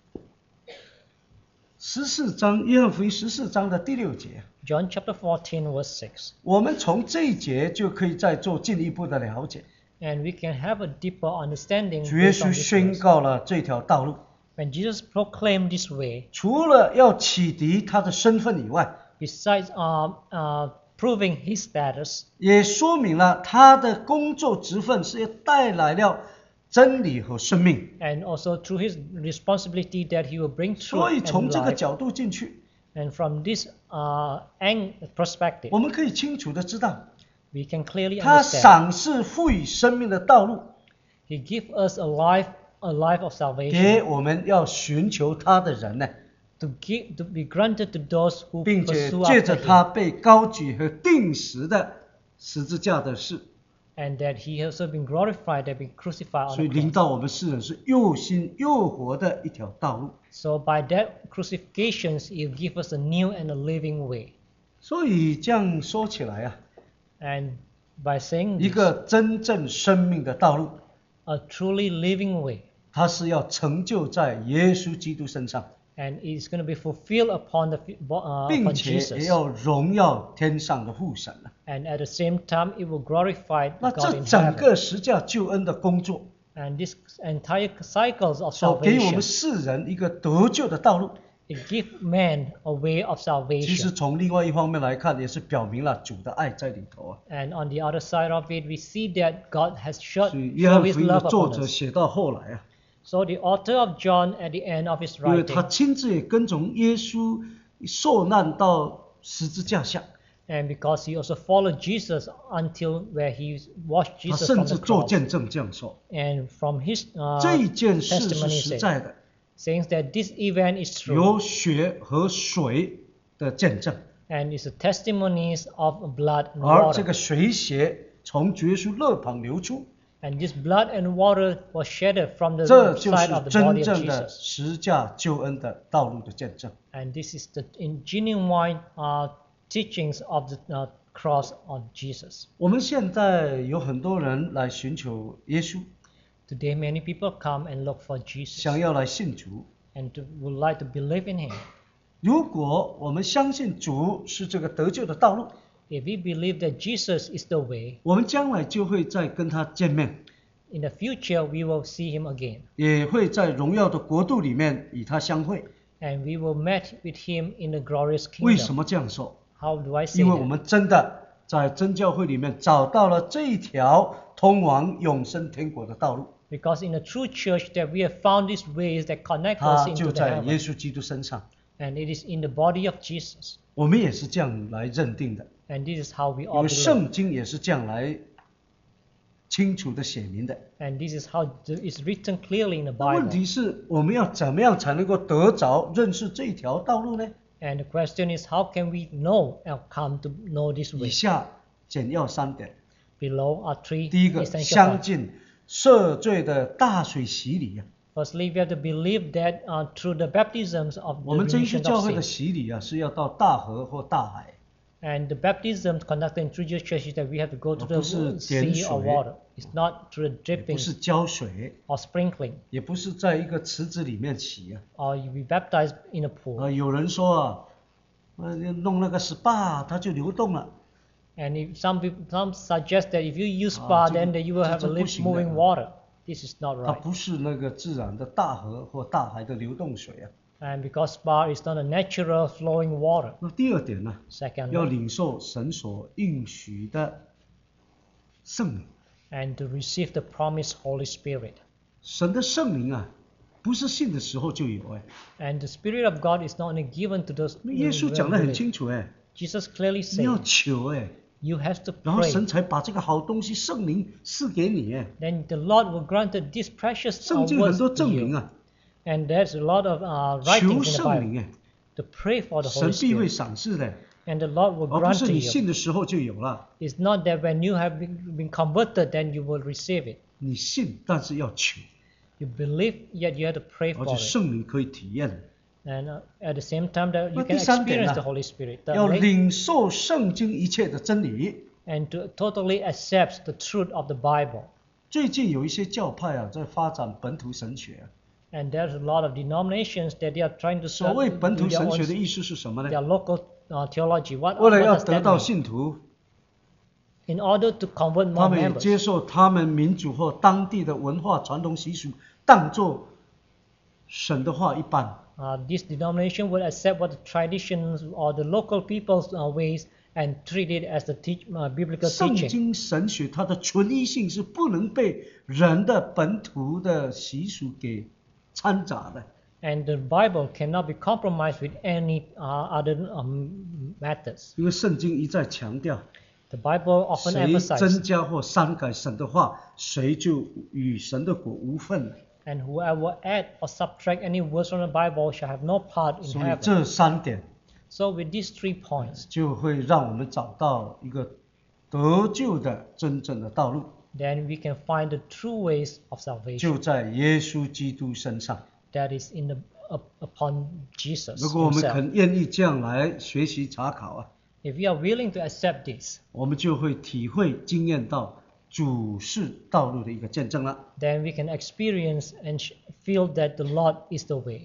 十四章，约翰福音十四章的第六节， John chapter fourteen, verse six. 我们从这一节就可以再做进一步的了解。 And we can have a deeper understanding 主耶 based on 稣 this 宣 verse. 告了这条道路， When Jesus proclaimed this way, 除了要启迪他的身份以外， besides uh, uh, proving his status, 也说明了他的工作职分是要带来了真理和生命。 and also through his responsibility that he will bring 所 truth 以从 and 这个 life. 角度进去， And from this uh, ang- perspective, 我们可以清楚的知道， we can clearly 他 understand 赏赐赋予生命的道路， he gives us a life, a life of 给 salvation 我们要寻求他的人呢， to give to be granted to those who 并且 pursue 借 after 着 him, 他被高举和定时的十字架的事， and that he has also been glorified, that been crucified 所以 on the 临 cross. 到我们世人是又新又活的一条道路。 So by that crucifixions, he will give us a new and a living way. 所以这样说起来啊， And by saying 一 this, 个真正生命的道路， a truly living way, 它是要成就在耶稣基督身上， and it's going to be fulfilled upon the uh, 并 upon 且也 Jesus. 要荣耀天上的父神了。 And at the same time, it will glorify 那 God 这 in 整 heaven. 个十架救恩的工作， And this entire cycles of 所给我们 salvation, 世人一个得救的道路， it gives man a way of 其实 salvation. 从另外一方面来看，也是表明了主的爱在里头啊。 And on the other side of it, we see that God has showed 所以约 show 翰 His 福音的 love 作 upon 者 us. 写到后来啊， So the author of John, at the end of his 因为他 writing, 亲自也跟从耶稣受难到十字架下， and because he also followed Jesus until where he watched 他 Jesus 甚 from 至 the 做 cross, 见证这样说： and from his uh, 这一件事是 testimony 实 says, 在的， saying that this event is true, 有血和水的见证， and it's the testimonies of blood and 而这 water. 个水血从主耶稣肋旁流出， And this blood and water was shed from the 这就 side 是 of the 真 body of 正的 Jesus. 十架救恩的道路的见证。 And this is the in genuine uh, teachings of the uh, cross of Jesus. 我们现在有很多人来寻求耶稣， Today, many people come and look for Jesus 想要来信主。 and to, would like to believe in Him. 如果我们相信主是这个得救的道路， If we believe that Jesus is the way, 我们将来就会再跟他见面， in the future we will see him again, 也会在荣耀的国度里面与他相会。 and we will meet with him in the glorious 为什 kingdom. 么这样说？ How do I say 因为我 that? 们真的在真教会里面找到了这一条通往永生天国的道路， Because in the true church that we have found these ways that connect 它 us into 就 the 在耶 heaven, 稣基督身上。 and it is in the body of Jesus. 我们也是这样来认定的， And this is how we 因 all 为 believe. 圣经也是这样来清楚的写明的。 And this is how it's written clearly in the 那问 Bible. 题是我们要怎么样才能够得着认识这条道路呢？ And the question is, how can we know and come to know this 以 way? 下简要三点。 Below are three 第一个， essential 相 points. 信赦罪的大水洗礼啊。 Firstly, we have to believe that uh, through the baptisms of 我 the 们这一些 remission 教 of 会的 sin, 洗礼啊，是要到大河或大海， and the baptisms conducted in true Jewish churches that we have to go to 而不是 the 点 sea or 水， water. It's not through the 也不 dripping 是浇水， or sprinkling, 也不是在一个池子里面洗啊。 or you be baptized in a 啊， pool. 有人说啊，呃，弄那个 S P A 它就流动了。 And if some people, some suggest that if you use 啊， spa, 这个- then that you will 这- have a 这不 live 行的。 moving water. This is not 它 right. 不是那个自然的大河或大海的流动水啊。 And because spa is not a natural flowing water. 那第二点呢，要 Secondly, 领受神所应许的圣灵。 and to receive the promised Holy Spirit. 神的圣灵啊，不是信的时候就有哎， And the Spirit of God is not only given to those 耶稣 who 讲得很 believe. 清楚哎， Jesus clearly 你要 said, 求哎， you have to 然后 pray. 神才把这个好东西圣灵赐给你哎。 Then the Lord will grant this precious uh, 圣经很 words 多 to 证明 you. 啊， And there's a lot of uh, 求 writings in the 圣 Bible 灵哎， to pray for the 神 Holy 必会 Spirit. 赏赐的， And the Lord will 而不 grant 是 to 你 you. 信的时候就有了。 It's not that when you have been, been converted, then you will receive it. 你信，但是要求， You believe, yet you have to pray 而 for 且 it. 圣灵可以体验， And uh, at the same time that you 那 can 第三点 experience 呢？ the Holy Spirit. 要 Thirdly, 领受圣经一切的真理。 and to totally accept the truth of the Bible. 最近有一些教派啊，在发展本土神学啊。 And there's a lot of denominations that they are trying to 所 start 谓本 do 土 their 神 own 学的意思是什么呢？ their local uh, theology. What, 为了 what 要 does 得 that 到 mean? 信徒， In order to convert 他 more 们也 members, 接受他们民族或当地的文化传统习俗，当作神的话一般。 uh, this denomination will accept what the traditions or the local people's uh, ways and treat it as the teach, uh, biblical 圣 teaching. 经神学它的纯一性是不能被人的本土的习俗给掺杂的。 And the Bible cannot be compromised with any uh, other um, methods. 因为圣经一再强调， The Bible often 谁 emphasizes, 增加或删改神的话，谁就与神的果无份了。 and whoever add or subtract any words from the Bible shall have no part in 所以 heaven. 这三点 So with these three points, 就会让我们找到一个得救的真正的道路， then we can find the true ways of salvation 就在耶稣基督身上。 that is in the up, upon Jesus 如果我们 himself. 肯愿意这样来学习查考啊， If we are willing to accept this, 我们就会体会经验到主是道路的一个见证了。 then we can experience and sh- feel that the Lord is the way.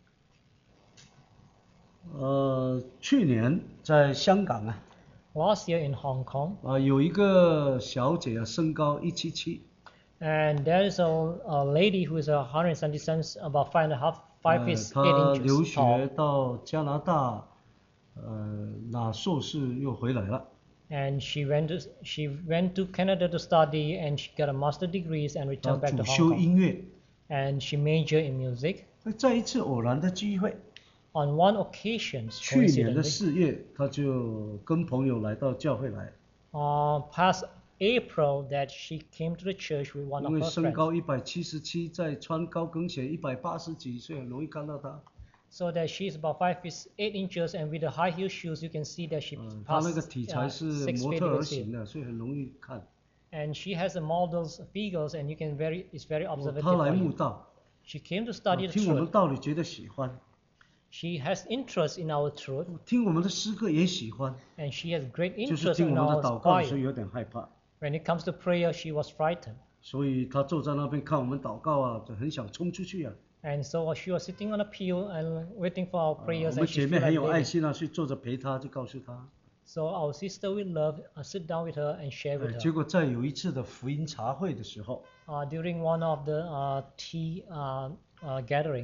呃，去年在香港啊， Last year in Hong Kong, 啊、有一个小姐啊，身高一七七， and there is a, a lady who is a one hundred seventy centimeters, about five and a half, five 呃 feet 她 eight 留 inches 学 tall, 到加拿大，呃，拿硕士又回来了。 and she went to she went to Canada to study, and she got a master degrees and 她 returned back 主 to 修 Hong Kong. 音乐， And she majored in music. 在一次偶然的机会， On one occasion, 去年的 coincidentally, 四月，她就跟朋友来到教会来， uh, past April, that she came to the church with one 因 of 为 her 身 friends. 高一百七十七，再穿高跟鞋一百八十几，所以很容易看到她。 So that she's about five feet eight inches, and with the high heel shoes, you can see that she 嗯，她 passed 那个体 uh, 裁是 six 模 feet. 特 You 儿 can 型 see. 的，所以很容易看。 And she has a model's figures, and you can very it's very 哦 observative 她来 for 慕 you. 道， She came to 哦 study the 听我们 truth. 道理觉得喜欢， She has interest in our truth, 听我们的诗歌也喜欢， and she has great 就是 interest 听 in 我们 our 的祷告的时候 choir. 有点害怕， When it comes to prayer, she was frightened. 所以她坐在那边看我们祷告啊，就很想冲出去啊。 And so she was sitting on a pew and waiting for our 啊 prayers, 我 and 们 she 姐 felt 妹很 like 有爱 leaving. 心啊，去坐着陪她，就告诉她， So our sister with love uh, sit down with her and share 呃 with 结 her. 果在有一次的福音茶会的时候， Uh, during one of the uh, tea uh, uh, gathering,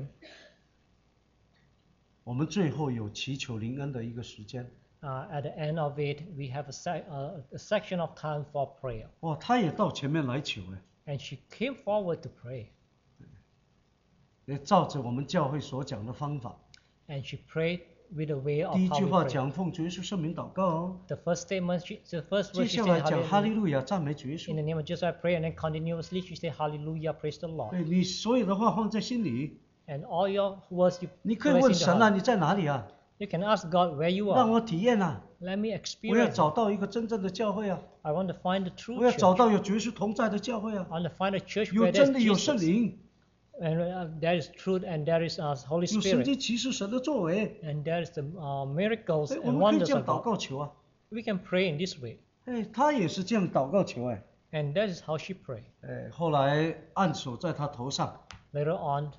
我们最后有祈求灵恩的一个时间， uh, at the end of it, we have a, sec- uh, a section of time for prayer. 哇，他也到前面来求哎， And she came forward to pray. 也照着我们教会所讲的方法， And she prayed with the way of 第一 how 句 we 话 pray. 讲奉主耶稣圣名祷告哦， The first statement, she, the first 接 verse she 下来 said 讲哈利 hallelujah. 路亚赞美主耶 In the 稣， name of Jesus I pray, and then continuously she said hallelujah, praise the Lord. 对你所有的话放在心里， And all your words you 你可以 place 问 in the 神啊， heart. 你在哪里啊？ You can ask God where you 让 are. 我体验啊， Let me 我要 experience. 找 it. 到一个真正的教会啊， I want to find the true 我要 church. 找到有主耶稣同在的教会啊， I want to find a church 有 where 真 there's 理有圣 Jesus. 灵， And uh, there is truth and there is uh, Holy 有神 Spirit. 迹奇事神的作为， And there is the uh, miracles 哎，我 and 们可以 wonders 这样 of 祷 God. 告求啊， We can pray in this way. 哎，他也是这样祷告求哎， And that is how she prayed. 哎，后来按手在他头上， Later on,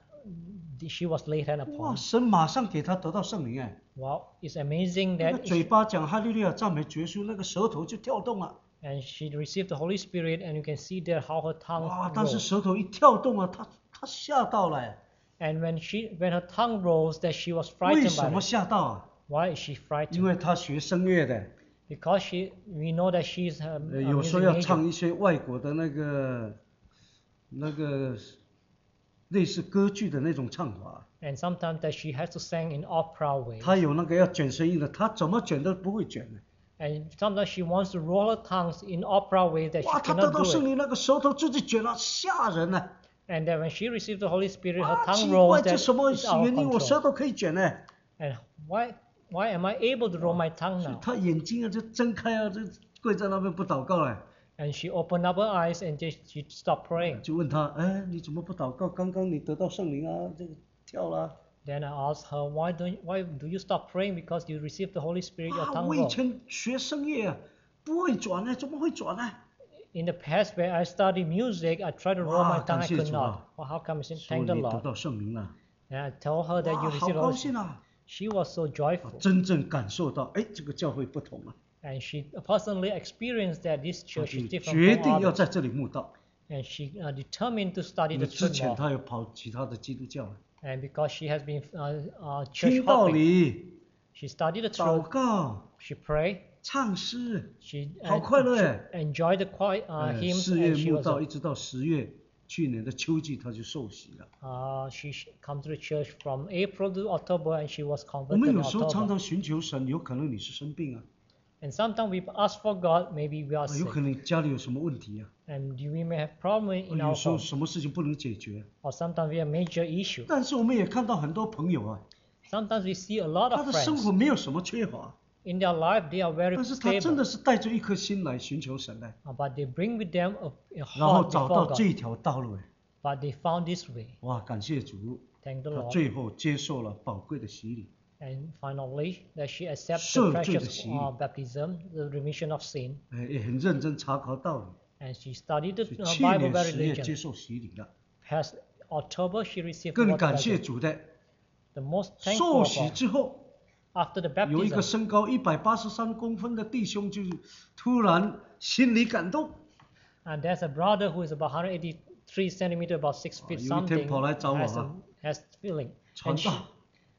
she was laid hand 哇， upon. 神马上给他得到圣灵哎， Wow, it's amazing 那个 that 嘴巴讲哈利路亚赞美主耶稣，那个舌头就跳动了， and she received the Holy Spirit, and you can see there how her tongue 哇，但是 rose. 舌头一跳动啊，他他吓到了哎， And when she, when her tongue rose, that she was 为 frightened 什 by 么 it. 吓到啊？ Why is she 因 frightened? 为他学声乐的， Because she, we know that she is a, 呃， a 有时候 music 要 major. 唱一些外国的那个那个类似歌剧的那种唱法， And sometimes that she has to sing in opera way. 他有那个要卷声音的，他怎么卷都不会卷的。 And sometimes she wants to roll her tongues in opera way that she 哇，他得 cannot 到 do 圣 it. 灵那个舌头自己卷了，吓人呢、 And then when she received the Holy Spirit, her 哇， tongue 奇 rose 怪，这 that 什么 it's out of 原因？我舌 control. 头可以卷呢、 And why, why am I able to roll my tongue 所以 now? 他眼睛啊就睁开啊，就跪在那边不祷告哎， And she opened up her eyes and just, she stopped praying. 就问他，哎，你怎么不祷告？刚刚你得到圣灵啊，这个跳了。 Then I asked her, why don't, why do you stop praying? Because you received the Holy Spirit, your 啊， tongue 我以 rose. 前学声乐啊，不会转呢，怎么会转呢？ In the past, where I studied music, I tried to roll my Wow, tongue, I 感谢 could 主啊。 not. Well, how come? I said, 说 thank the 你得 Lord. 到圣灵了， And I told her that 哇， you 好 received the 高 Holy 兴 Spirit. 啊！ She was so joyful. 真正感受到，哎，这个教会不同了， And she personally experienced that this 她 church 就 is 决 different 定 from 要 others. 在这里慕道。 And she uh, determined to study 因 the 为之 truth 前 more. 她有跑其他的基督教， And because she has been uh, uh, church 听道 hopping, 理、 she studied the 祷 truth, 告、 she prayed, 唱诗， she, 好 uh, 快乐 she 哎！ enjoyed the quiet uh, 呃 hymns, 四月 and she 慕 was 道 a, 一直到十月，去年的秋季她就受洗了。 uh, she sh- come to the church from April to October, and she was 我 converted 们 in 有时候常 October. 常寻求神，有可能你是生病啊， And sometimes we ask for God, maybe we are 啊有 sick, 可能家里有什么问题啊， and we may have problem 啊 in 有 our 时候 home, 什么事情不能解决。 or sometimes we have major issue. 但是我们也看到很多朋友啊， Sometimes we see a lot 他 of 的生 friends 活没有什么缺乏， in their life, they are very 但是他真 stable, 的是带着一颗心来寻求神的， uh, but they bring with them a, a 然后 heart 找 before 到 God. 这条道路哎， But they found this way. 哇，感谢主， Thank the 他 Lord. 最后接受了宝贵的洗礼， And finally, that she accepts 赦 the 罪的 precious 洗礼。 uh, baptism, the remission of sin, 哎，也很认真查考道理， and she studied the 所以 uh, 去 Bible 年 very 十月接 diligently. 受洗礼了。 Past October, she received 更 water 感谢 baptism. 主的， The most thankful 受 of 洗 all, 之后， after the 有一个 baptism, 身高一百八十三公分的弟兄就突然心里感动， and there's a brother who is about one hundred eighty-three centimeter, about six feet 有一天 something, 跑来找我 has, 啊， a, has feeling. 传 And she, 道，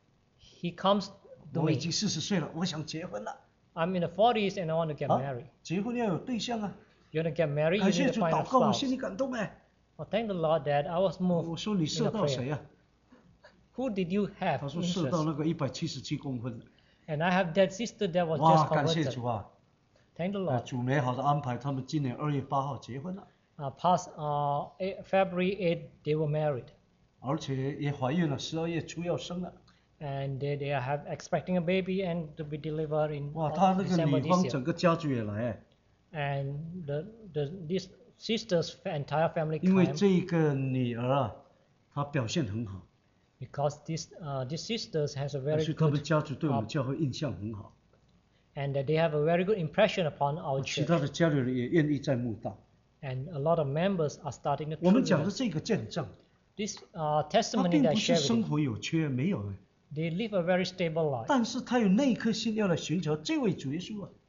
he comes to 我已 me. 经四十岁了，我想结婚了。 I'm in the forties and I want to get 啊 married. 结婚要有对象啊！ You want to get married, you 感 need 谢 to 主 find a 祷告，我 spouse. 心里感动哎。 Well, thank the Lord that I was 我 moved 说你 in 射 the 到谁 prayer. 呀、 Who did you 他 have 说射到 interest? 那个一百七十七公分的。 And I have that sister that was 哇， just 感谢 converted. 主啊！ Thank the 呃 Lord. 主美好的安排，他们今年二月八号结婚了， Uh, past uh, eight, February eighth, they were married. 而且也怀孕了，十二月初要生了。 And they, they have expecting a baby and to be delivered in 哇， uh, 他那个 December 女方 this year. 整个家族也来哎， And the, the, this sister's entire family 因为 came 这个女儿啊，她表现很好， because this, uh, this sisters has a 所 very 以他们 good, 家族对我们教会印象很好， and that they have a very good impression upon our 其 church. 他的家里人也愿意在慕道。 And a lot of members are starting to 我们 true 讲的 with us. 这个见证， This uh, 他 testimony 并 that 不 I 是 share with 生 you, 活有缺，没有哎， they live a very stable life. 但是他有那一颗心要来寻求这位主耶稣啊。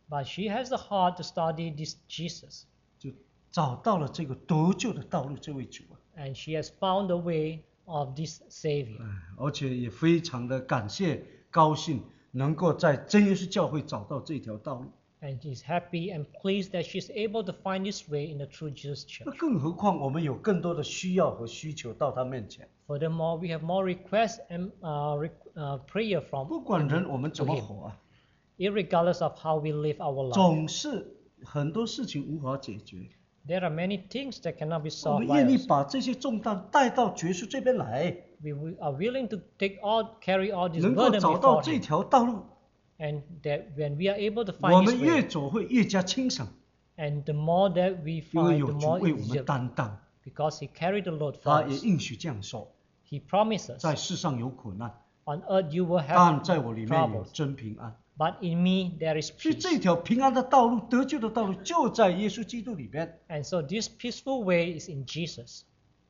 But she has the heart to study this Jesus, 就找到了这个得救的道路，这位主啊， and she has found the way of this Savior. 哎，而且也非常的感谢、高兴，能够在真耶稣教会找到这条道路。 And she's happy and pleased that she's able to find this way in the True Jesus 那 Church. 更何况我们有更多的需要和需求到他面前， Furthermore, we have more requests and uh, re- uh, prayer from 不管人我们 to 怎么 Him, 活啊， irregardless of how we live our life. 总是很多事情无法解决。 There are many things that cannot be 我 solved 们 by 愿意 us. 把这些重担带到耶稣这边来， We wi- are willing to take all, carry all this 能够 burden 找到 before 这 Him, 条道路， and that when we are able to 我 find 们 this 越 way, 走会越加轻省， and the more that we 因为 find, 有 the 主 more 为我 easier, 们担当， because He carried the load 他 for 也 us. 应许这样说： He promises, 在世上有苦难， on earth you will 但 have 在我里面有 troubles, 真平安。 but in me there is 所以 peace. 这条平安的道路、得救的道路，就在耶稣基督里边。 And so this peaceful way is in Jesus.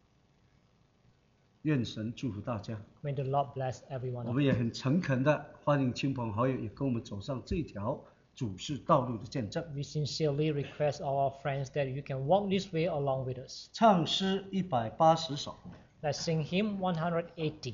愿神祝福大家。 May the Lord bless everyone. 我们也很诚恳的欢迎亲朋好友也跟我们走上这条主事道路的见证。 We sincerely request all our friends that you can walk this way along with us. 唱诗一百八十首。 Let's sing hymn one hundred eighty.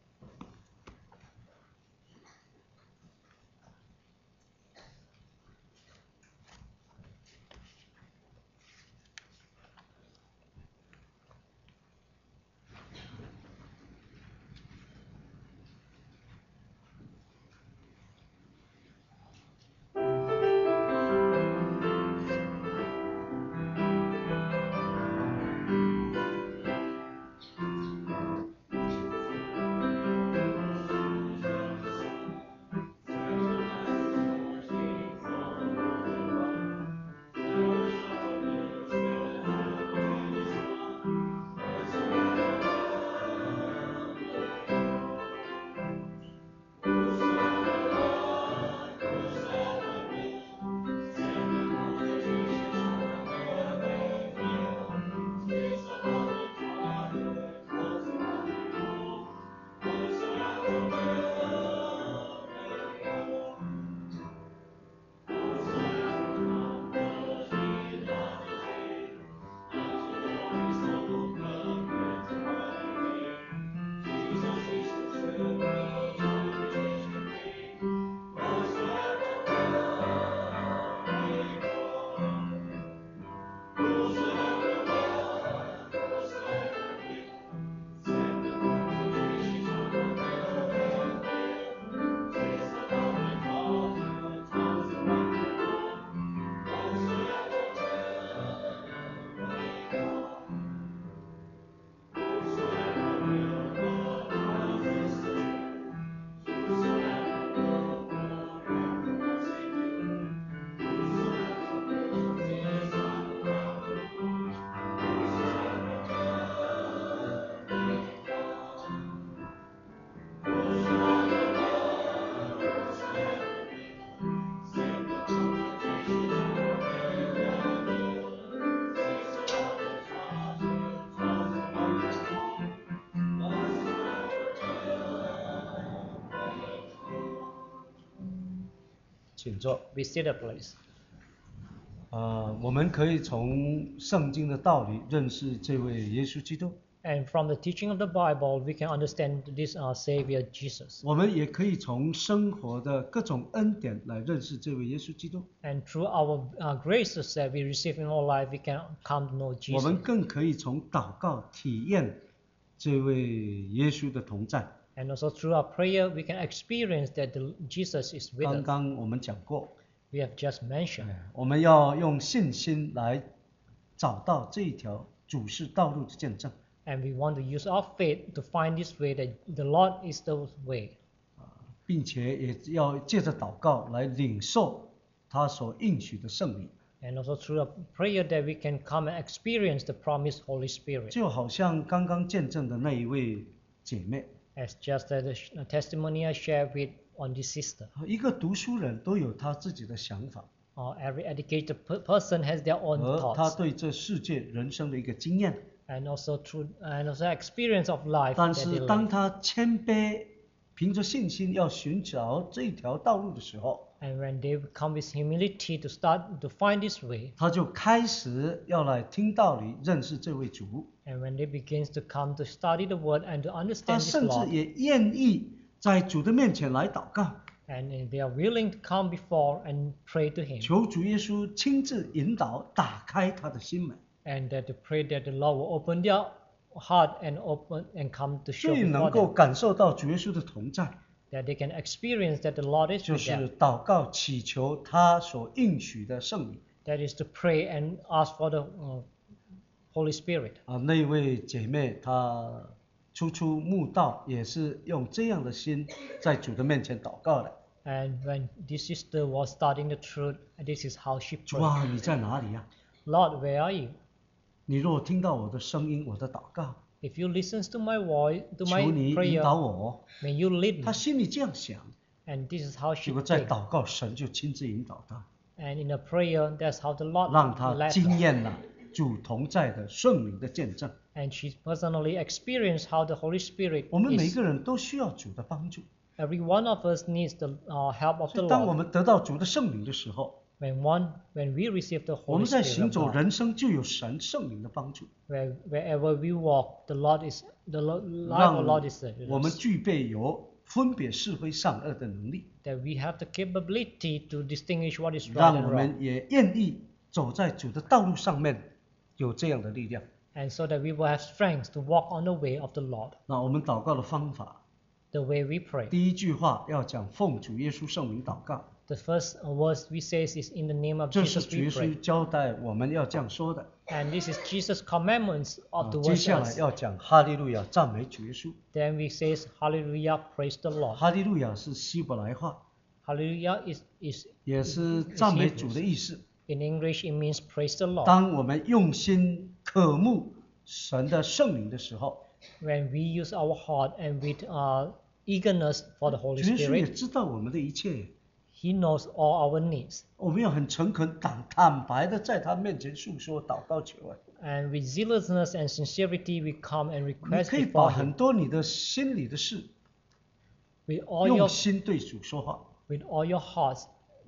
Be seated, please. 呃，我们可以从圣经的道理认识这位耶稣基督， And from the teaching of the Bible, we can understand this our Savior Jesus. 我们也可以从生活的各种恩典来认识这位耶稣基督， And through our uh, graces that we receive in our life, we can come to know 我 Jesus. 们更可以从祷告体验这位耶稣的同在。 And also through our prayer, we can experience that the, Jesus is with 刚 us. 刚我们讲过， We have just mentioned. 哎我们要用信心来找到这一条主事道路的见证。 And we want to use our faith to find this way that the Lord is the way. 并且也要借着祷告来领受他所应许的圣灵， And also through a prayer that we can come and experience the promised Holy Spirit. 就好像刚刚见证的那一位姐妹， As just as the sh- uh, testimony I shared with on this sister. 一个读书人都有他自己的想法 Uh, every educated per- person has their own 和他 thoughts. 对这世界人生的一个经验， And also through and also experience of life 但 that they 是当 live. 他谦卑，凭着信心要寻找这条道路的时候， And when they come with humility to start to find this way, 他就开始要来听道理，认识这位主。 and when they begins to come to study the word and to 他 understand this 甚至 Lord, 也愿意在主的面前来祷告， and they are willing to come before and pray to Him, 求主耶稣亲自引导，打开他的心门， and that to pray that the Lord will open their heart and open and come to show 最能 before 够 them, 感受到主耶稣的同在， that they can experience that the Lord is 就 with them. 是祷告祈求他所应许的圣灵。 That is to pray and ask for the uh, Holy Spirit. 啊，那位姐妹她初出慕道，也是用这样的心在主的面前祷告的。 And when this sister was studying the truth, this is how she 主 prayed. 啊，你在哪里呀、 Lord, where are you? 你若听到我的声音，我的祷告， If you listen to my voice, to 求 my 你引导 prayer, 我。 may you lead 她 me. 心里这样想， And this is how 结 she 果在 prayed. 祷告，神就亲自引导她， And in a prayer, that's how the Lord 让她 led 经 her. 验了主同在的圣灵的见证。 And she personally experienced how the Holy Spirit 我们每 is. 个人都需要主的帮助， Every one of us needs the uh, help of 所 the 以当我 Lord. 们得到主的圣灵的时候， When one, when we receive the 我 Holy 们在 Spirit 行 of 走 God, 人生就有神圣灵的帮助， where, wherever we walk, the Lord is the Lo- life 让 of the Lord is with 我们 us. 具备有分别是非善恶的能力， That we have the capability to distinguish what is right 让 and 我 wrong, 们也愿意走在主的道路上面，有这样的力量。 and so that we will have strength to walk on the way of the Lord. 那我们祷告的方法， The way we pray. 第一句话要讲奉主耶稣圣名祷告， The first verse we say is in the name of 这是 Jesus 主耶 we 稣 pray. 交代我们要这样说的。 And this is Jesus' commandments 啊 of 接 towards 下来 us. 要讲哈利路亚，赞美主耶稣。 Then we say Hallelujah, praise the Lord. 哈利路亚是希伯来话， Hallelujah is, is 也是赞美主的意思。 in English it means praise the Lord. 当我们用心渴慕神的圣灵的时候， When we use our heart and with uh, eagerness for the Holy 主耶稣也 Spirit, 知道我们的一切， He knows all our needs. 我们要很诚恳、坦坦白的在他面前诉说、祷告求啊。 And with zealousness and sincerity we come and 你 request 可以把 before 很 Him. 多你的心里的事， With all 用 your, 心对主说话， with all your hearts,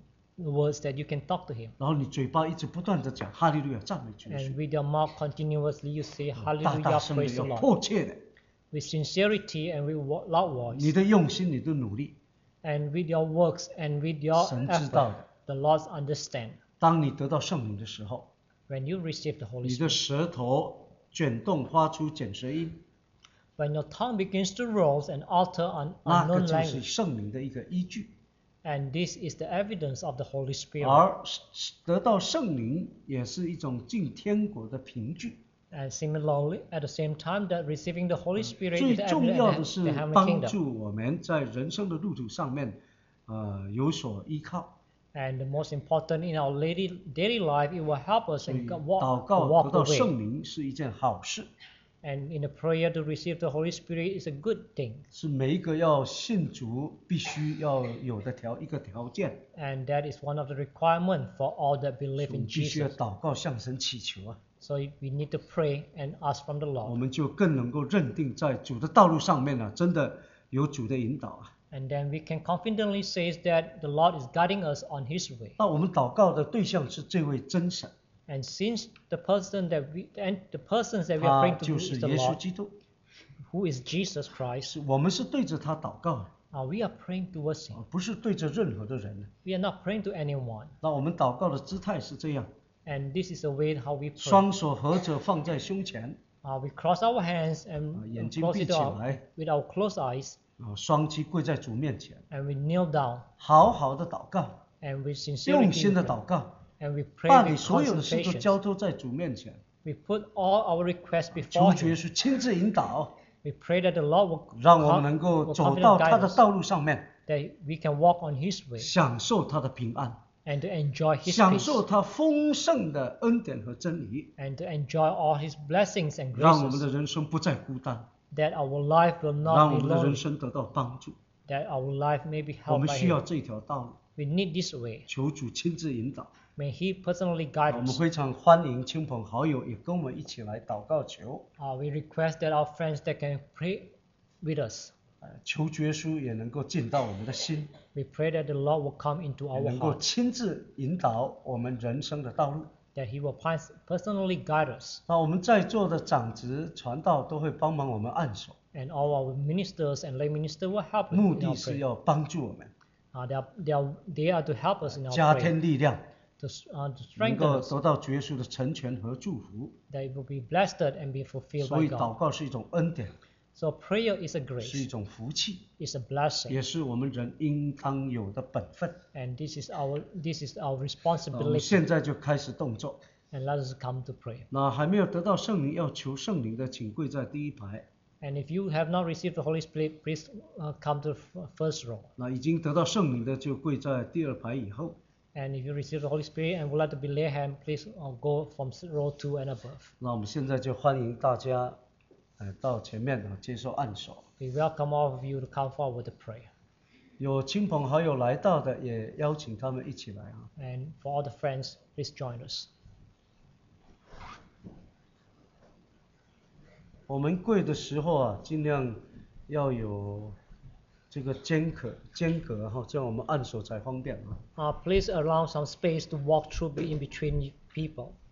words that you can talk to Him. 然后你嘴巴一直不断的讲哈利路亚，赞美主耶 And 稣， with your mouth continuously you say 大 Hallelujah, 大声的 praise the 要 Lord. 迫切的， With sincerity and with wo- loud 你 voice. 的用心，你的努力。 And with your works and with your 神知道 effort, 的。 the Lord understand. 当你得到圣灵的时候， When you receive the Holy 你的 Spirit, 舌头卷动发出卷舌音， when your tongue begins to roll and utter an 那个 unknown 就是 language, 圣灵的一个依据。 and this is the evidence of the Holy Spirit. 而得到圣灵也是一种进天国的凭据。 And similarly, at the same time that receiving the Holy Spirit 最 is the 重 evidence 要 of 的 the, 是 the heavenly 帮 kingdom. 助我们在人生的路途上面，呃，有所依靠。 And the most important in our daily, daily life, it will help us 所以 and go- 祷 walk, 告 walk 得 the 到 way. 圣灵是一件好事， And in the prayer to receive the Holy Spirit is a good thing. 是每一个要信主必须要有的条一个条件。 And that is one of the requirements for all that 所 believe 以 in 必须要 Jesus. 祷告向神祈求啊， So we need to pray and ask from the 我 Lord. 们就更能够认定在主的道路上面呢、真的有主的引导啊。 And then we can confidently say that the Lord is guiding us on His way. 那我们祷告的对象是这位真神， And since the person that we and the persons that we are 他 praying to 就 is 是 the 耶稣 Lord, 基督， who is Jesus Christ, 是我们是对着他祷告， uh, we are praying towards Him. 不是对着任何的人。 We are not praying to anyone. 那我们祷告的姿态是这样： And this is the way how we pray. 双手合着放在胸前， Uh, we cross our hands 啊 and 眼 uh, 睛 close 闭 it 起 out 来， with our closed eyes, 啊，双膝跪在主面前， and we kneel down 好好的祷告， and with 用 sincerity 心 we 的 pray. 祷告， And we pray 把你 with 所有的事都 concentration. 交托在主面前， We put all our requests 求 before 主耶 Him. 稣亲自引导， We pray that the Lord will, 让我们 com- 能够 will 走到 confidently 他 guide 的 us, 道路上面， that we can walk on His way 享受他的平安， and to enjoy His 享 peace 受他丰盛的恩典和真理， and to enjoy all His blessings and 让我们的 graces. 人生不再孤单， That our life will 让 not 我 be 们的人 lonely. 生得到帮助。 That our life may be 我 helped 们 by 需要 Him. 这条道路， We need this way. 求主亲自引导。 May He personally 我 guide 们 us. 非常欢迎亲朋好友也跟我们一起来祷告求。 Uh, we request that our friends that can pray with us. 呃求主耶稣也能够进到我们的心， We pray that the Lord will come into 也 our 能够 heart, 亲自引导我们人生的道路。 that He will pers- personally guide us, 那我们在座的长职传道都会帮忙我们按手， and all our ministers and lay ministers will help 目 in 的 our 是 prayer. 要帮助我们， Uh, they, are, they, are, they are to help us in our 加 prayer, 添力量， to, s- uh, to 能 strengthen 够 us, 得到主耶稣的成全和祝福。 that it will be blessed and be fulfilled 所 by 以祷 God. 告是一种恩典， So prayer is a 是一 grace, 种福气， it's a blessing, 也是我们人应当有的本分。 and this is our this is our 那我们 responsibility. 现在就开始动作。 And let us come to pray. 那还没有得到圣灵，要求圣灵的，请跪在第一排。 And if you have not received the Holy Spirit, please uh, come to the f- first row. 那已经得到圣灵的，就跪在第二排以后。 And if you receive the Holy Spirit and would like to be lay hand, please uh, go from s- row two and above. 那我们现在就欢迎大家，呃，到前面啊接受按手。 We welcome all of you to come forward to pray. 有亲朋好友来到的，也邀请他们一起来啊。 And for all the friends, please join us. 我们跪的时候啊，尽量要有这个间隔间隔哈，这样我们按手才方便啊。 Uh, please allow some space to walk through be- in between people.